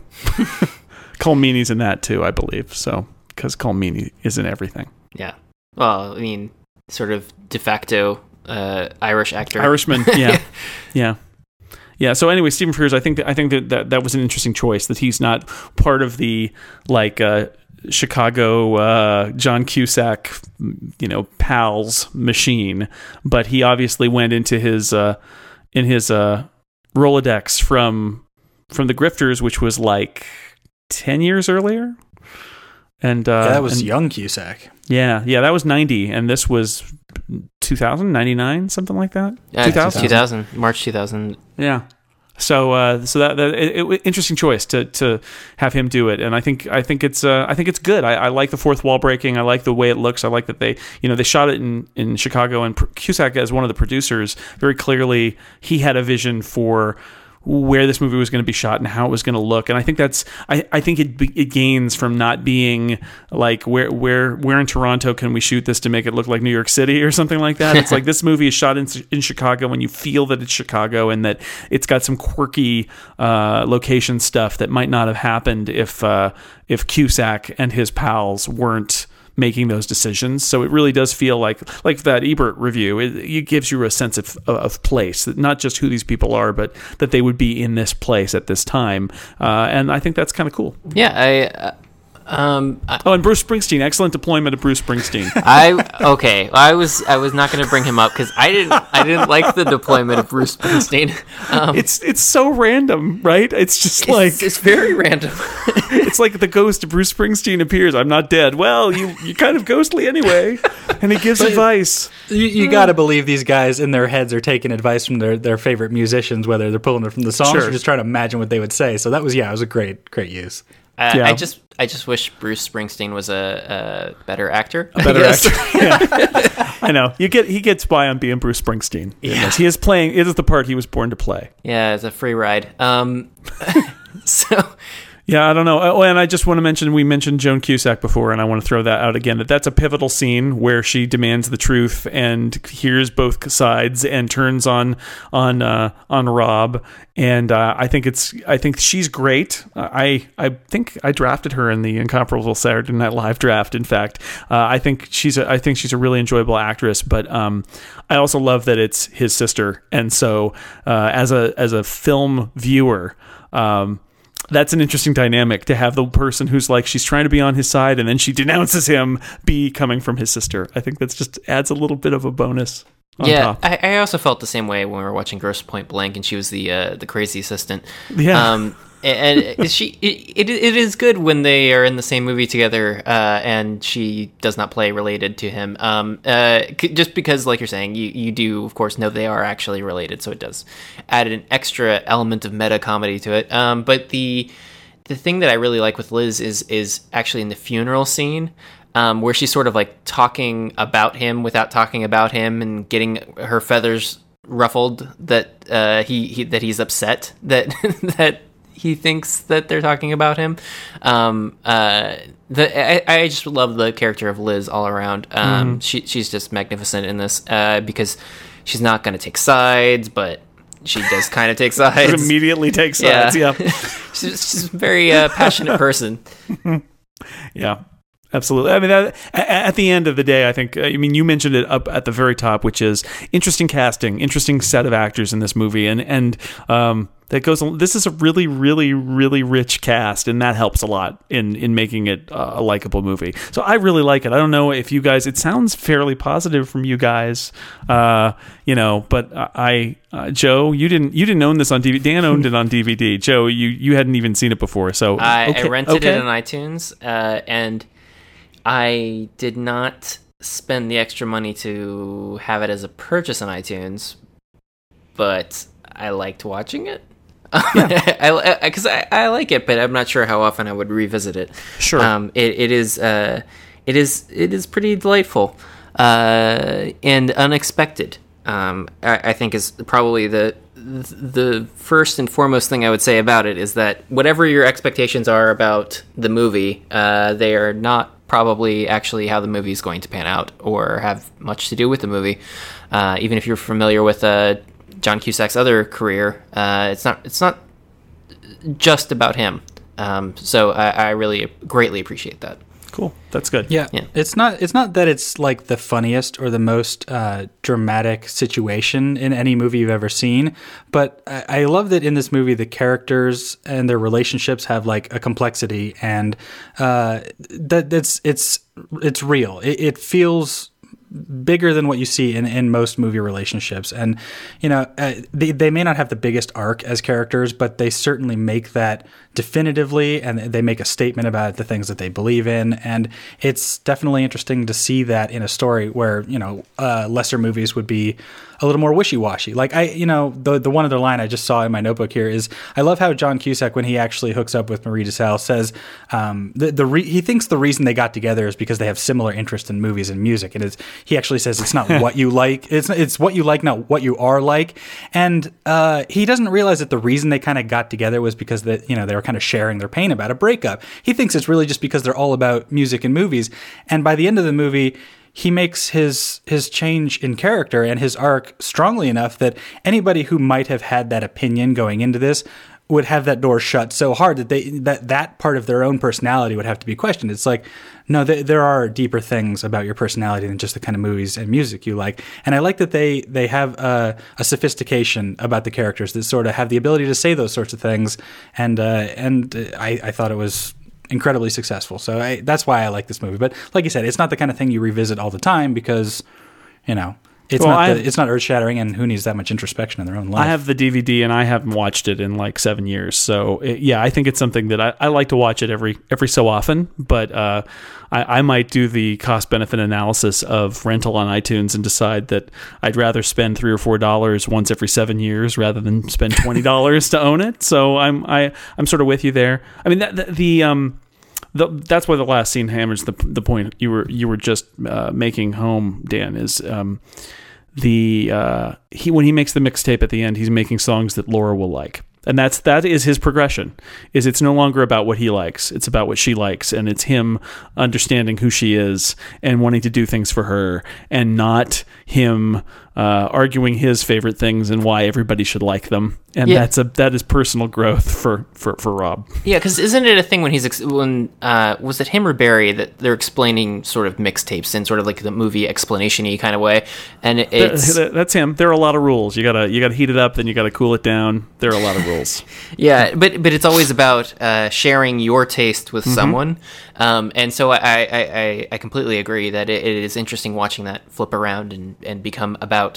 Colm Meaney's in that too, I believe. So because Colm Meaney is in everything. Yeah. Well, I mean, sort of de facto uh, Irish actor. Irishman. Yeah. yeah. Yeah. So anyway, Stephen Frears, I think that, I think that, that that was an interesting choice. That he's not part of the like. Uh, Chicago uh, John Cusack, you know, pals machine, but he obviously went into his uh, in his uh, Rolodex from from The Grifters, which was like ten years earlier, and uh, yeah, that was and, young Cusack. Yeah, yeah, that was ninety, and this was two thousand, ninety-nine, something like that. Yeah, two thousand, two thousand March two thousand. Yeah. So, uh, so that, that it, it, interesting choice to, to have him do it, and I think I think it's uh, I think it's good. I, I like the fourth wall breaking. I like the way it looks. I like that they you know they shot it in, in Chicago, and Cusack, as one of the producers, very clearly he had a vision for where this movie was going to be shot and how it was going to look. And I think that's I, I think it it gains from not being like where where where in Toronto can we shoot this to make it look like New York City or something like that. It's like this movie is shot in in Chicago, and you feel that it's Chicago and that it's got some quirky uh, location stuff that might not have happened if uh, if Cusack and his pals weren't making those decisions. So it really does feel like like that Ebert review. It, it gives you a sense of of place, not just who these people are, but that they would be in this place at this time. Uh, and I think that's kind of cool. Yeah, I. Uh, um, I, oh, and Bruce Springsteen, excellent deployment of Bruce Springsteen. I okay. I was I was not going to bring him up because I didn't I didn't like the deployment of Bruce Springsteen. Um, it's it's so random, right? It's just it's, like it's very random. It's like the ghost of Bruce Springsteen appears. I'm not dead. Well, you you're kind of ghostly anyway, and he gives but advice. You, you got to believe these guys in their heads are taking advice from their, their favorite musicians, whether they're pulling it from the songs sure. or just trying to imagine what they would say. So that was yeah, it was a great great use. Uh, yeah. I just I just wish Bruce Springsteen was a, a better actor. A better actor. Yeah. I know. You get he gets by on being Bruce Springsteen. Yeah. He is playing it is the part he was born to play. Yeah, it's a free ride. Um so Yeah, I don't know. Oh, and I just want to mention, we mentioned Joan Cusack before, and I want to throw that out again, that that's a pivotal scene where she demands the truth and hears both sides and turns on on uh, on Rob. And uh, I think it's I think she's great. I I think I drafted her in the Incomparable Saturday Night Live draft. In fact, uh, I think she's a, I think she's a really enjoyable actress. But um, I also love that it's his sister, and so uh, as a as a film viewer. Um, That's an interesting dynamic to have the person who's like, she's trying to be on his side and then she denounces him be coming from his sister. I think that's just adds a little bit of a bonus. on yeah, top. I, I also felt the same way when we were watching Grosse Point Blank, and she was the uh, the crazy assistant. Yeah. Um, and she, it, it, it is good when they are in the same movie together, uh, and she does not play related to him. Um, uh, just because, like you're saying, you, you do, of course, know they are actually related, so it does add an extra element of meta comedy to it. Um, but the the thing that I really like with Liz is is actually in the funeral scene. Um, where she's sort of like talking about him without talking about him, and getting her feathers ruffled that uh, he, he that he's upset that that he thinks that they're talking about him. Um, uh, the I, I just love the character of Liz all around. Um, mm. She she's just magnificent in this uh, because she's not going to take sides, but she does kind of take sides. Immediately take sides. Yeah, yeah. she's, she's a very uh, passionate person. Yeah. Absolutely. I mean, that, at the end of the day, I think, I mean, you mentioned it up at the very top, which is interesting casting, interesting set of actors in this movie. And, and, um, that goes, this is a really, really, really rich cast, and that helps a lot in, in making it a likable movie. So I really like it. I don't know if you guys, it sounds fairly positive from you guys, uh, you know, but I, uh, Joe, you didn't, you didn't own this on D V D. Dan owned it on D V D. Joe, you, you hadn't even seen it before. So I, okay, I rented okay. it on iTunes, uh, and I did not spend the extra money to have it as a purchase on iTunes, but I liked watching it. Yeah. Because I, I, I like it, but I'm not sure how often I would revisit it. Sure. Um, it, it is uh, it is it is pretty delightful uh, and unexpected. Um, I, I think is probably the the first and foremost thing I would say about it is that whatever your expectations are about the movie, uh, they are not probably actually how the movie is going to pan out or have much to do with the movie. Uh, even if you're familiar with uh, John Cusack's other career, uh, it's not it's not just about him. Um, so I, I really greatly appreciate that. Cool. That's good. Yeah. yeah. It's not it's not that it's like the funniest or the most uh, dramatic situation in any movie you've ever seen, but I, I love that in this movie the characters and their relationships have like a complexity, and uh, that that's it's it's real. It, it feels bigger than what you see in, in most movie relationships. And, you know, uh, they, they may not have the biggest arc as characters, but they certainly make that definitively, and they make a statement about the things that they believe in. And it's definitely interesting to see that in a story where, you know, uh, lesser movies would be a little more wishy-washy. Like, I, you know, the the one other line I just saw in my notebook here is, I love how John Cusack, when he actually hooks up with Marie DeSalle, says um, the the re- he thinks the reason they got together is because they have similar interest in movies and music. And it's, he actually says it's not what you like, it's it's what you like, not what you are like. And uh, he doesn't realize that the reason they kind of got together was because that, you know, they were kind of sharing their pain about a breakup. He thinks it's really just because they're all about music and movies. And by the end of the movie, he makes his his change in character and his arc strongly enough that anybody who might have had that opinion going into this would have that door shut so hard that they that that part of their own personality would have to be questioned. It's like, no, th- there are deeper things about your personality than just the kind of movies and music you like. And I like that they they have a, a sophistication about the characters that sort of have the ability to say those sorts of things. And uh, and I, I thought it was incredibly successful. So I, that's why I like this movie. But like you said, it's not the kind of thing you revisit all the time because, you know, it's well, not the, it's not earth-shattering, and who needs that much introspection in their own life? I have the D V D, and I haven't watched it in like seven years. So it, yeah, I think it's something that I, I like to watch it every every so often. But uh, I, I might do the cost-benefit analysis of rental on iTunes and decide that I'd rather spend three or four dollars once every seven years rather than spend twenty dollars to own it. So I'm I I'm sort of with you there. I mean, that, the, the um. The, that's why the last scene hammers the the point you were you were just uh, making home, Dan. Is um, the uh, he when he makes the mixtape at the end, he's making songs that Laura will like, and that's that is his progression. Is it's no longer about what he likes; it's about what she likes, and it's him understanding who she is and wanting to do things for her, and not him uh, arguing his favorite things and why everybody should like them. And yeah. that's a that is personal growth for, for, for Rob. Yeah, because isn't it a thing when he's ex- when uh, was it him or Barry that they're explaining sort of mixtapes in sort of like the movie explanation-y kind of way, and it's that's him. There are a lot of rules. You gotta you gotta heat it up, then you gotta cool it down. There are a lot of rules. Yeah, but but it's always about uh, sharing your taste with mm-hmm. someone, um, and so I, I, I, I completely agree that it, it is interesting watching that flip around and, and become about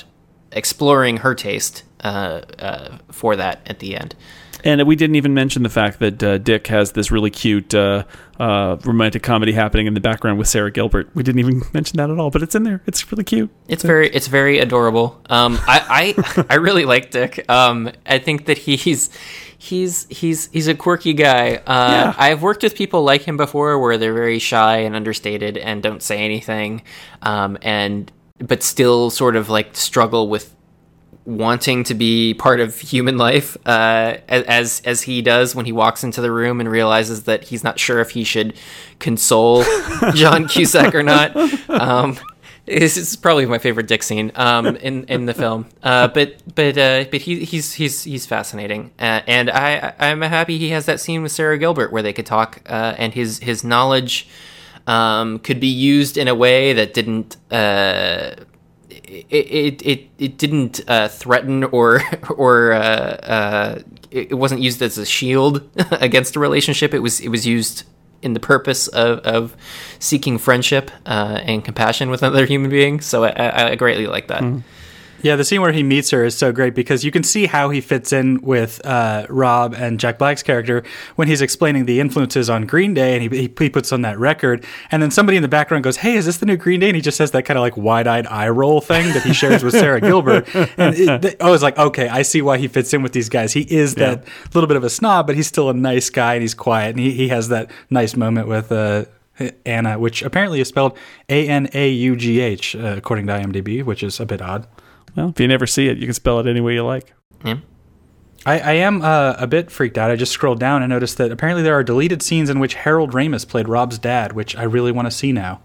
exploring her taste uh, uh, for that at the end. And we didn't even mention the fact that uh, Dick has this really cute uh, uh, romantic comedy happening in the background with Sarah Gilbert. We didn't even mention that at all, but it's in there. It's really cute. It's very, it's very adorable. Um, I, I, I really like Dick. Um, I think that he's, he's, he's, he's a quirky guy. Uh, Yeah. I've worked with people like him before, where they're very shy and understated and don't say anything, um, and but still sort of like struggle with wanting to be part of human life, uh, as as he does when he walks into the room and realizes that he's not sure if he should console John Cusack or not. Um, this is probably my favorite Dick scene um, in in the film. Uh, but but uh, but he, he's he's he's fascinating, uh, and I I'm happy he has that scene with Sarah Gilbert where they could talk, uh, and his his knowledge um, could be used in a way that didn't. Uh, It, it it it didn't uh, threaten or or uh, uh, it wasn't used as a shield against a relationship. It was it was used in the purpose of, of seeking friendship uh, and compassion with another human being. So I, I greatly like that. Mm. Yeah, the scene where he meets her is so great because you can see how he fits in with uh, Rob and Jack Black's character when he's explaining the influences on Green Day, and he, he puts on that record, and then somebody in the background goes, "Hey, is this the new Green Day?" And he just has that kind of like wide-eyed eye roll thing that he shares with Sarah Gilbert. And it, th- I was like, okay, I see why he fits in with these guys. He is Yeah. that little bit of a snob, but he's still a nice guy, and he's quiet, and he, he has that nice moment with uh, Anna, which apparently is spelled A N A U G H, uh, according to IMDb, which is a bit odd. Well, if you never see it, you can spell it any way you like. Yeah. I, I am uh, a bit freaked out. I just scrolled down and noticed that apparently there are deleted scenes in which Harold Ramis played Rob's dad, which I really want to see now.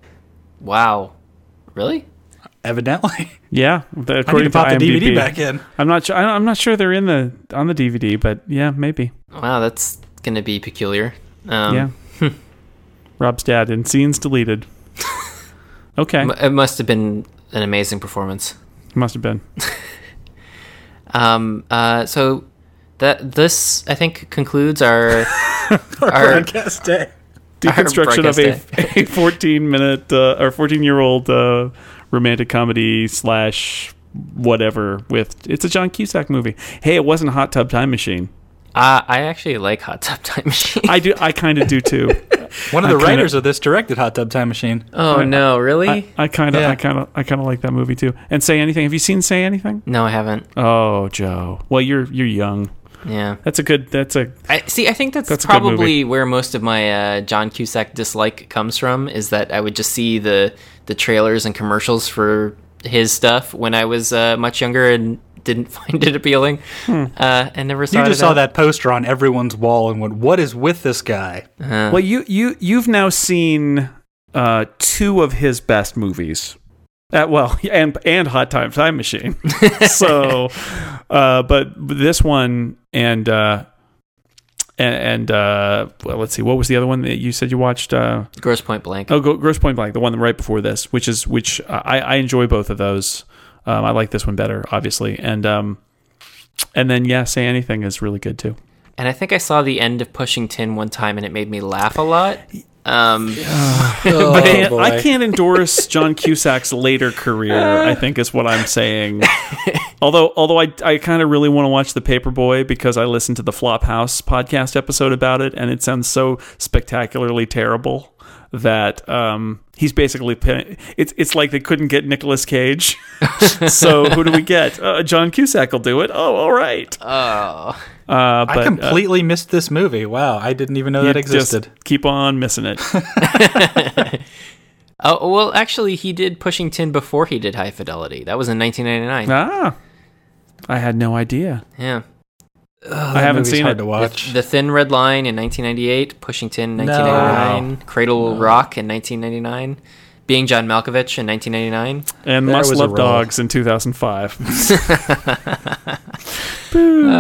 Wow. Really? Evidently. Yeah, the, I need according to pop to the IMDb. D V D back in. I'm not sure. I'm not sure they're in the on the D V D, but yeah, maybe. Wow, that's gonna be peculiar. Um, yeah. Rob's dad in scenes deleted. Okay. It must have been an amazing performance. Must have been. um. Uh. So that this I think concludes our our, our broadcast day. Deconstruction of broadcast a, a fourteen minute uh, or fourteen year old uh, romantic comedy slash whatever with it's a John Cusack movie. Hey, it wasn't Hot Tub Time Machine. Uh, I actually like Hot Tub Time Machine. I do. I kind of do too. One of the I kinda, writers of this directed Hot Tub Time Machine. Oh I, no, really? I kind of, Yeah. I kind of, I kind of like that movie too. And Say Anything. Have you seen Say Anything? No, I haven't. Oh, Joe. Well, you're you're young. Yeah. That's a good. That's a. I see. I think that's, That's a good probably where most of my uh, John Cusack dislike comes from. Is that I would just see the the trailers and commercials for his stuff when I was uh, much younger and didn't find it appealing, hmm. uh, and never saw. You it just saw that poster on everyone's wall and went, "What is with this guy?" Uh, Well, you you you've now seen uh, two of his best movies. Uh, well, and and Hot Time Time Machine. so, uh, but this one and uh, and, and uh, well, let's see, what was the other one that you said you watched? Uh, Gross Point Blank. oh, Go, Gross Point Blank, the one right before this, which is which I, I enjoy both of those. Um, I like this one better, obviously, and um, and then yeah, Say Anything is really good too. And I think I saw the end of Pushing Tin one time, and it made me laugh a lot. Um, Oh, I, can't, boy. I can't endorse John Cusack's later career, I think is what I'm saying. although although I, I kind of really want to watch The Paperboy because I listened to the Flophouse podcast episode about it, and it sounds so spectacularly terrible that um, he's basically... It's it's like they couldn't get Nicolas Cage. So who do we get? Uh, John Cusack will do it. Oh, all right. oh, Uh, but, I completely uh, missed this movie. Wow, I didn't even know that existed. Just keep on missing it. oh well, actually, he did Pushing Tin before he did High Fidelity. That was in nineteen ninety-nine. Ah, I had no idea. Yeah. Oh, I haven't seen hard it. to watch. The, the Thin Red Line in nineteen ninety-eight, Pushing Tin in nineteen ninety-nine, No. Cradle No. Rock in nineteen ninety-nine, Being John Malkovich in nineteen ninety-nine. And There Must was a Love roll. Dogs in two thousand five.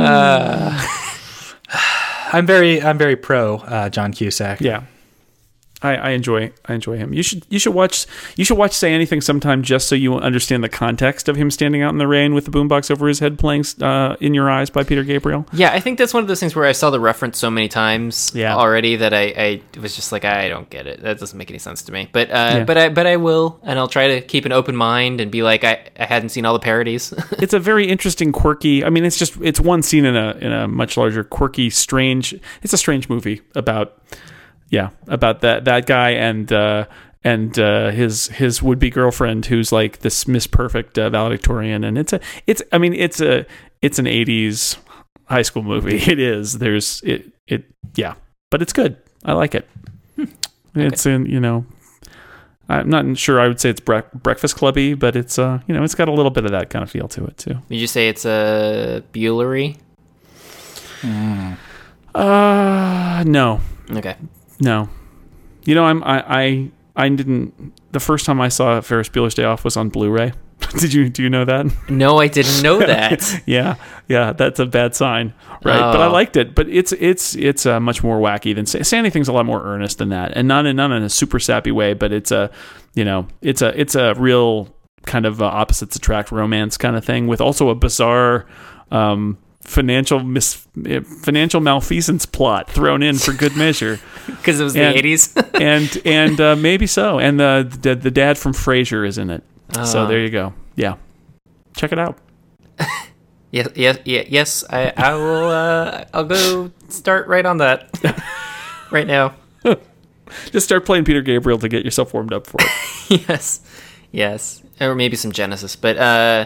uh, I'm very, I'm very pro uh, John Cusack. Yeah. I, I enjoy I enjoy him. You should you should watch you should watch Say Anything sometime just so you understand the context of him standing out in the rain with the boombox over his head playing uh, In Your Eyes by Peter Gabriel. Yeah, I think that's one of those things where I saw the reference so many times yeah. already that I, I was just like, I don't get it. That doesn't make any sense to me. But uh, yeah. but I but I will, and I'll try to keep an open mind and be like, I, I hadn't seen all the parodies. It's a very interesting, quirky. I mean, it's just it's one scene in a in a much larger, quirky, strange. It's a strange movie about. Yeah, about that that guy and uh, and uh, his his would be girlfriend who's like this Miss Perfect uh, valedictorian, and it's a it's I mean it's a it's an eighties high school movie. It is. There's it it yeah, but it's good. I like it. Hmm. It's okay. in you know, I'm not sure I would say it's bre- Breakfast Clubby, but it's uh you know it's got a little bit of that kind of feel to it too. Did you say it's a Buellery? Mm. Uh no. Okay. No, you know I'm I, I I didn't. The first time I saw Ferris Bueller's Day Off was on Blu-ray. Did you do you know that? No, I didn't know that. yeah, yeah, that's a bad sign, right? Oh. But I liked it. But it's it's it's uh, much more wacky than Say, Say Anything's a lot more earnest than that, and not in not in a super sappy way. But it's a you know it's a it's a real kind of uh, opposites attract romance kind of thing with also a bizarre. Um, financial mis- financial malfeasance plot thrown in for good measure because it was and, the eighties and and uh, maybe so and the, the the dad from Frasier is in it uh, so there you go yeah check it out. yes yes yes, yes I, I will uh, I'll go start right on that right now. Just start playing Peter Gabriel to get yourself warmed up for it. yes yes or maybe some Genesis but uh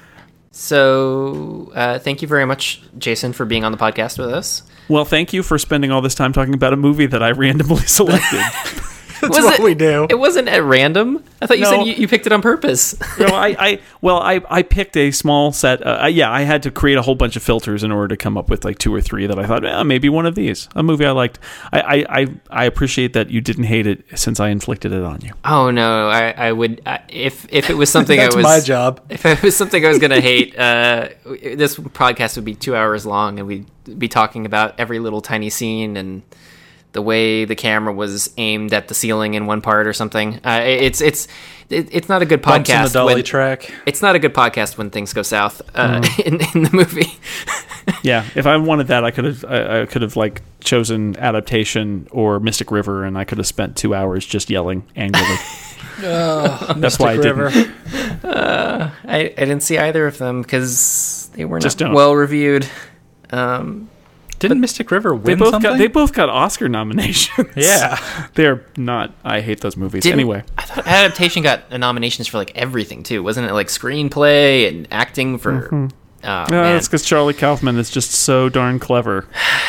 So, uh, thank you very much, Jason, for being on the podcast with us. Well, thank you for spending all this time talking about a movie that I randomly selected. That's was what it, we do. It wasn't at random. I thought you no. said you, you picked it on purpose. no, I, I well, I, I picked a small set. Uh, yeah, I had to create a whole bunch of filters in order to come up with like two or three that I thought, eh, maybe one of these, a movie I liked. I, I, I, I appreciate that you didn't hate it since I inflicted it on you. Oh no, I, I would I, if if it was something That's I was my job. If it was something I was going to hate, uh, this podcast would be two hours long, and we'd be talking about every little tiny scene and. The way the camera was aimed at the ceiling in one part or something. Uh, it's it's it, it's not a good podcast. Bumps on the dolly when, track. It's not a good podcast when things go south uh, mm. in in the movie. Yeah, if I wanted that, I could have I, I could have like chosen Adaptation or Mystic River, and I could have spent two hours just yelling angrily. oh, That's Mystic why I River. didn't. Uh, I I didn't see either of them because they were just not don't. well reviewed. Um, Didn't Mystic River win they both something? Got, they both got Oscar nominations. Yeah. They're not... I hate those movies. Didn't, anyway. I thought Adaptation got nominations for, like, everything, too. Wasn't it, like, screenplay and acting for... Mm-hmm. Oh, uh, man. That's because Charlie Kaufman is just so darn clever.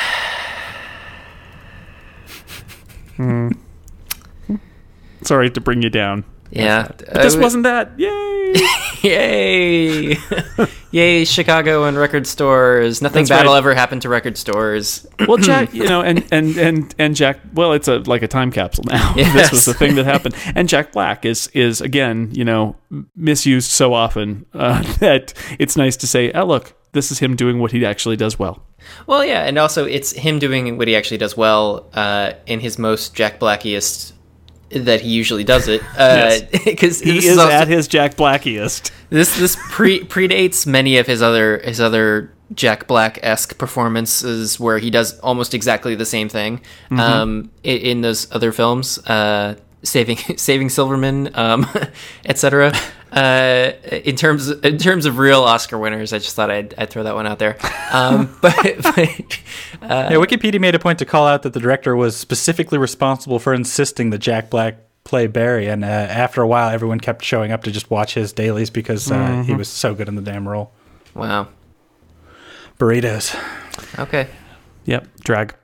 mm. Sorry to bring you down. Yeah. But this uh, wasn't that. Yay! Yay! Yay, Chicago and record stores. Nothing That's bad will right. ever happen to record stores. Well, Jack, you know, and, and, and, and Jack, well, it's a like a time capsule now. Yes. This was the thing that happened. And Jack Black is, is again, you know, misused so often uh, that it's nice to say, oh, look, this is him doing what he actually does well. Well, yeah, and also it's him doing what he actually does well uh, in his most Jack Blackiest that he usually does it. Uh, yes. He is, is also, at his Jack Blackiest. This this pre predates many of his other his other Jack Black-esque performances where he does almost exactly the same thing mm-hmm. um, in, in those other films, uh, Saving Saving Silverman, um, et cetera. Uh, in terms in terms of real Oscar winners, I just thought I'd, I'd throw that one out there. Um, but but uh, yeah, Wikipedia made a point to call out that the director was specifically responsible for insisting that Jack Black play Barry, and uh, after a while, everyone kept showing up to just watch his dailies because uh, mm-hmm. he was so good in the damn role. Wow. Burritos. Okay. Yep. Drag.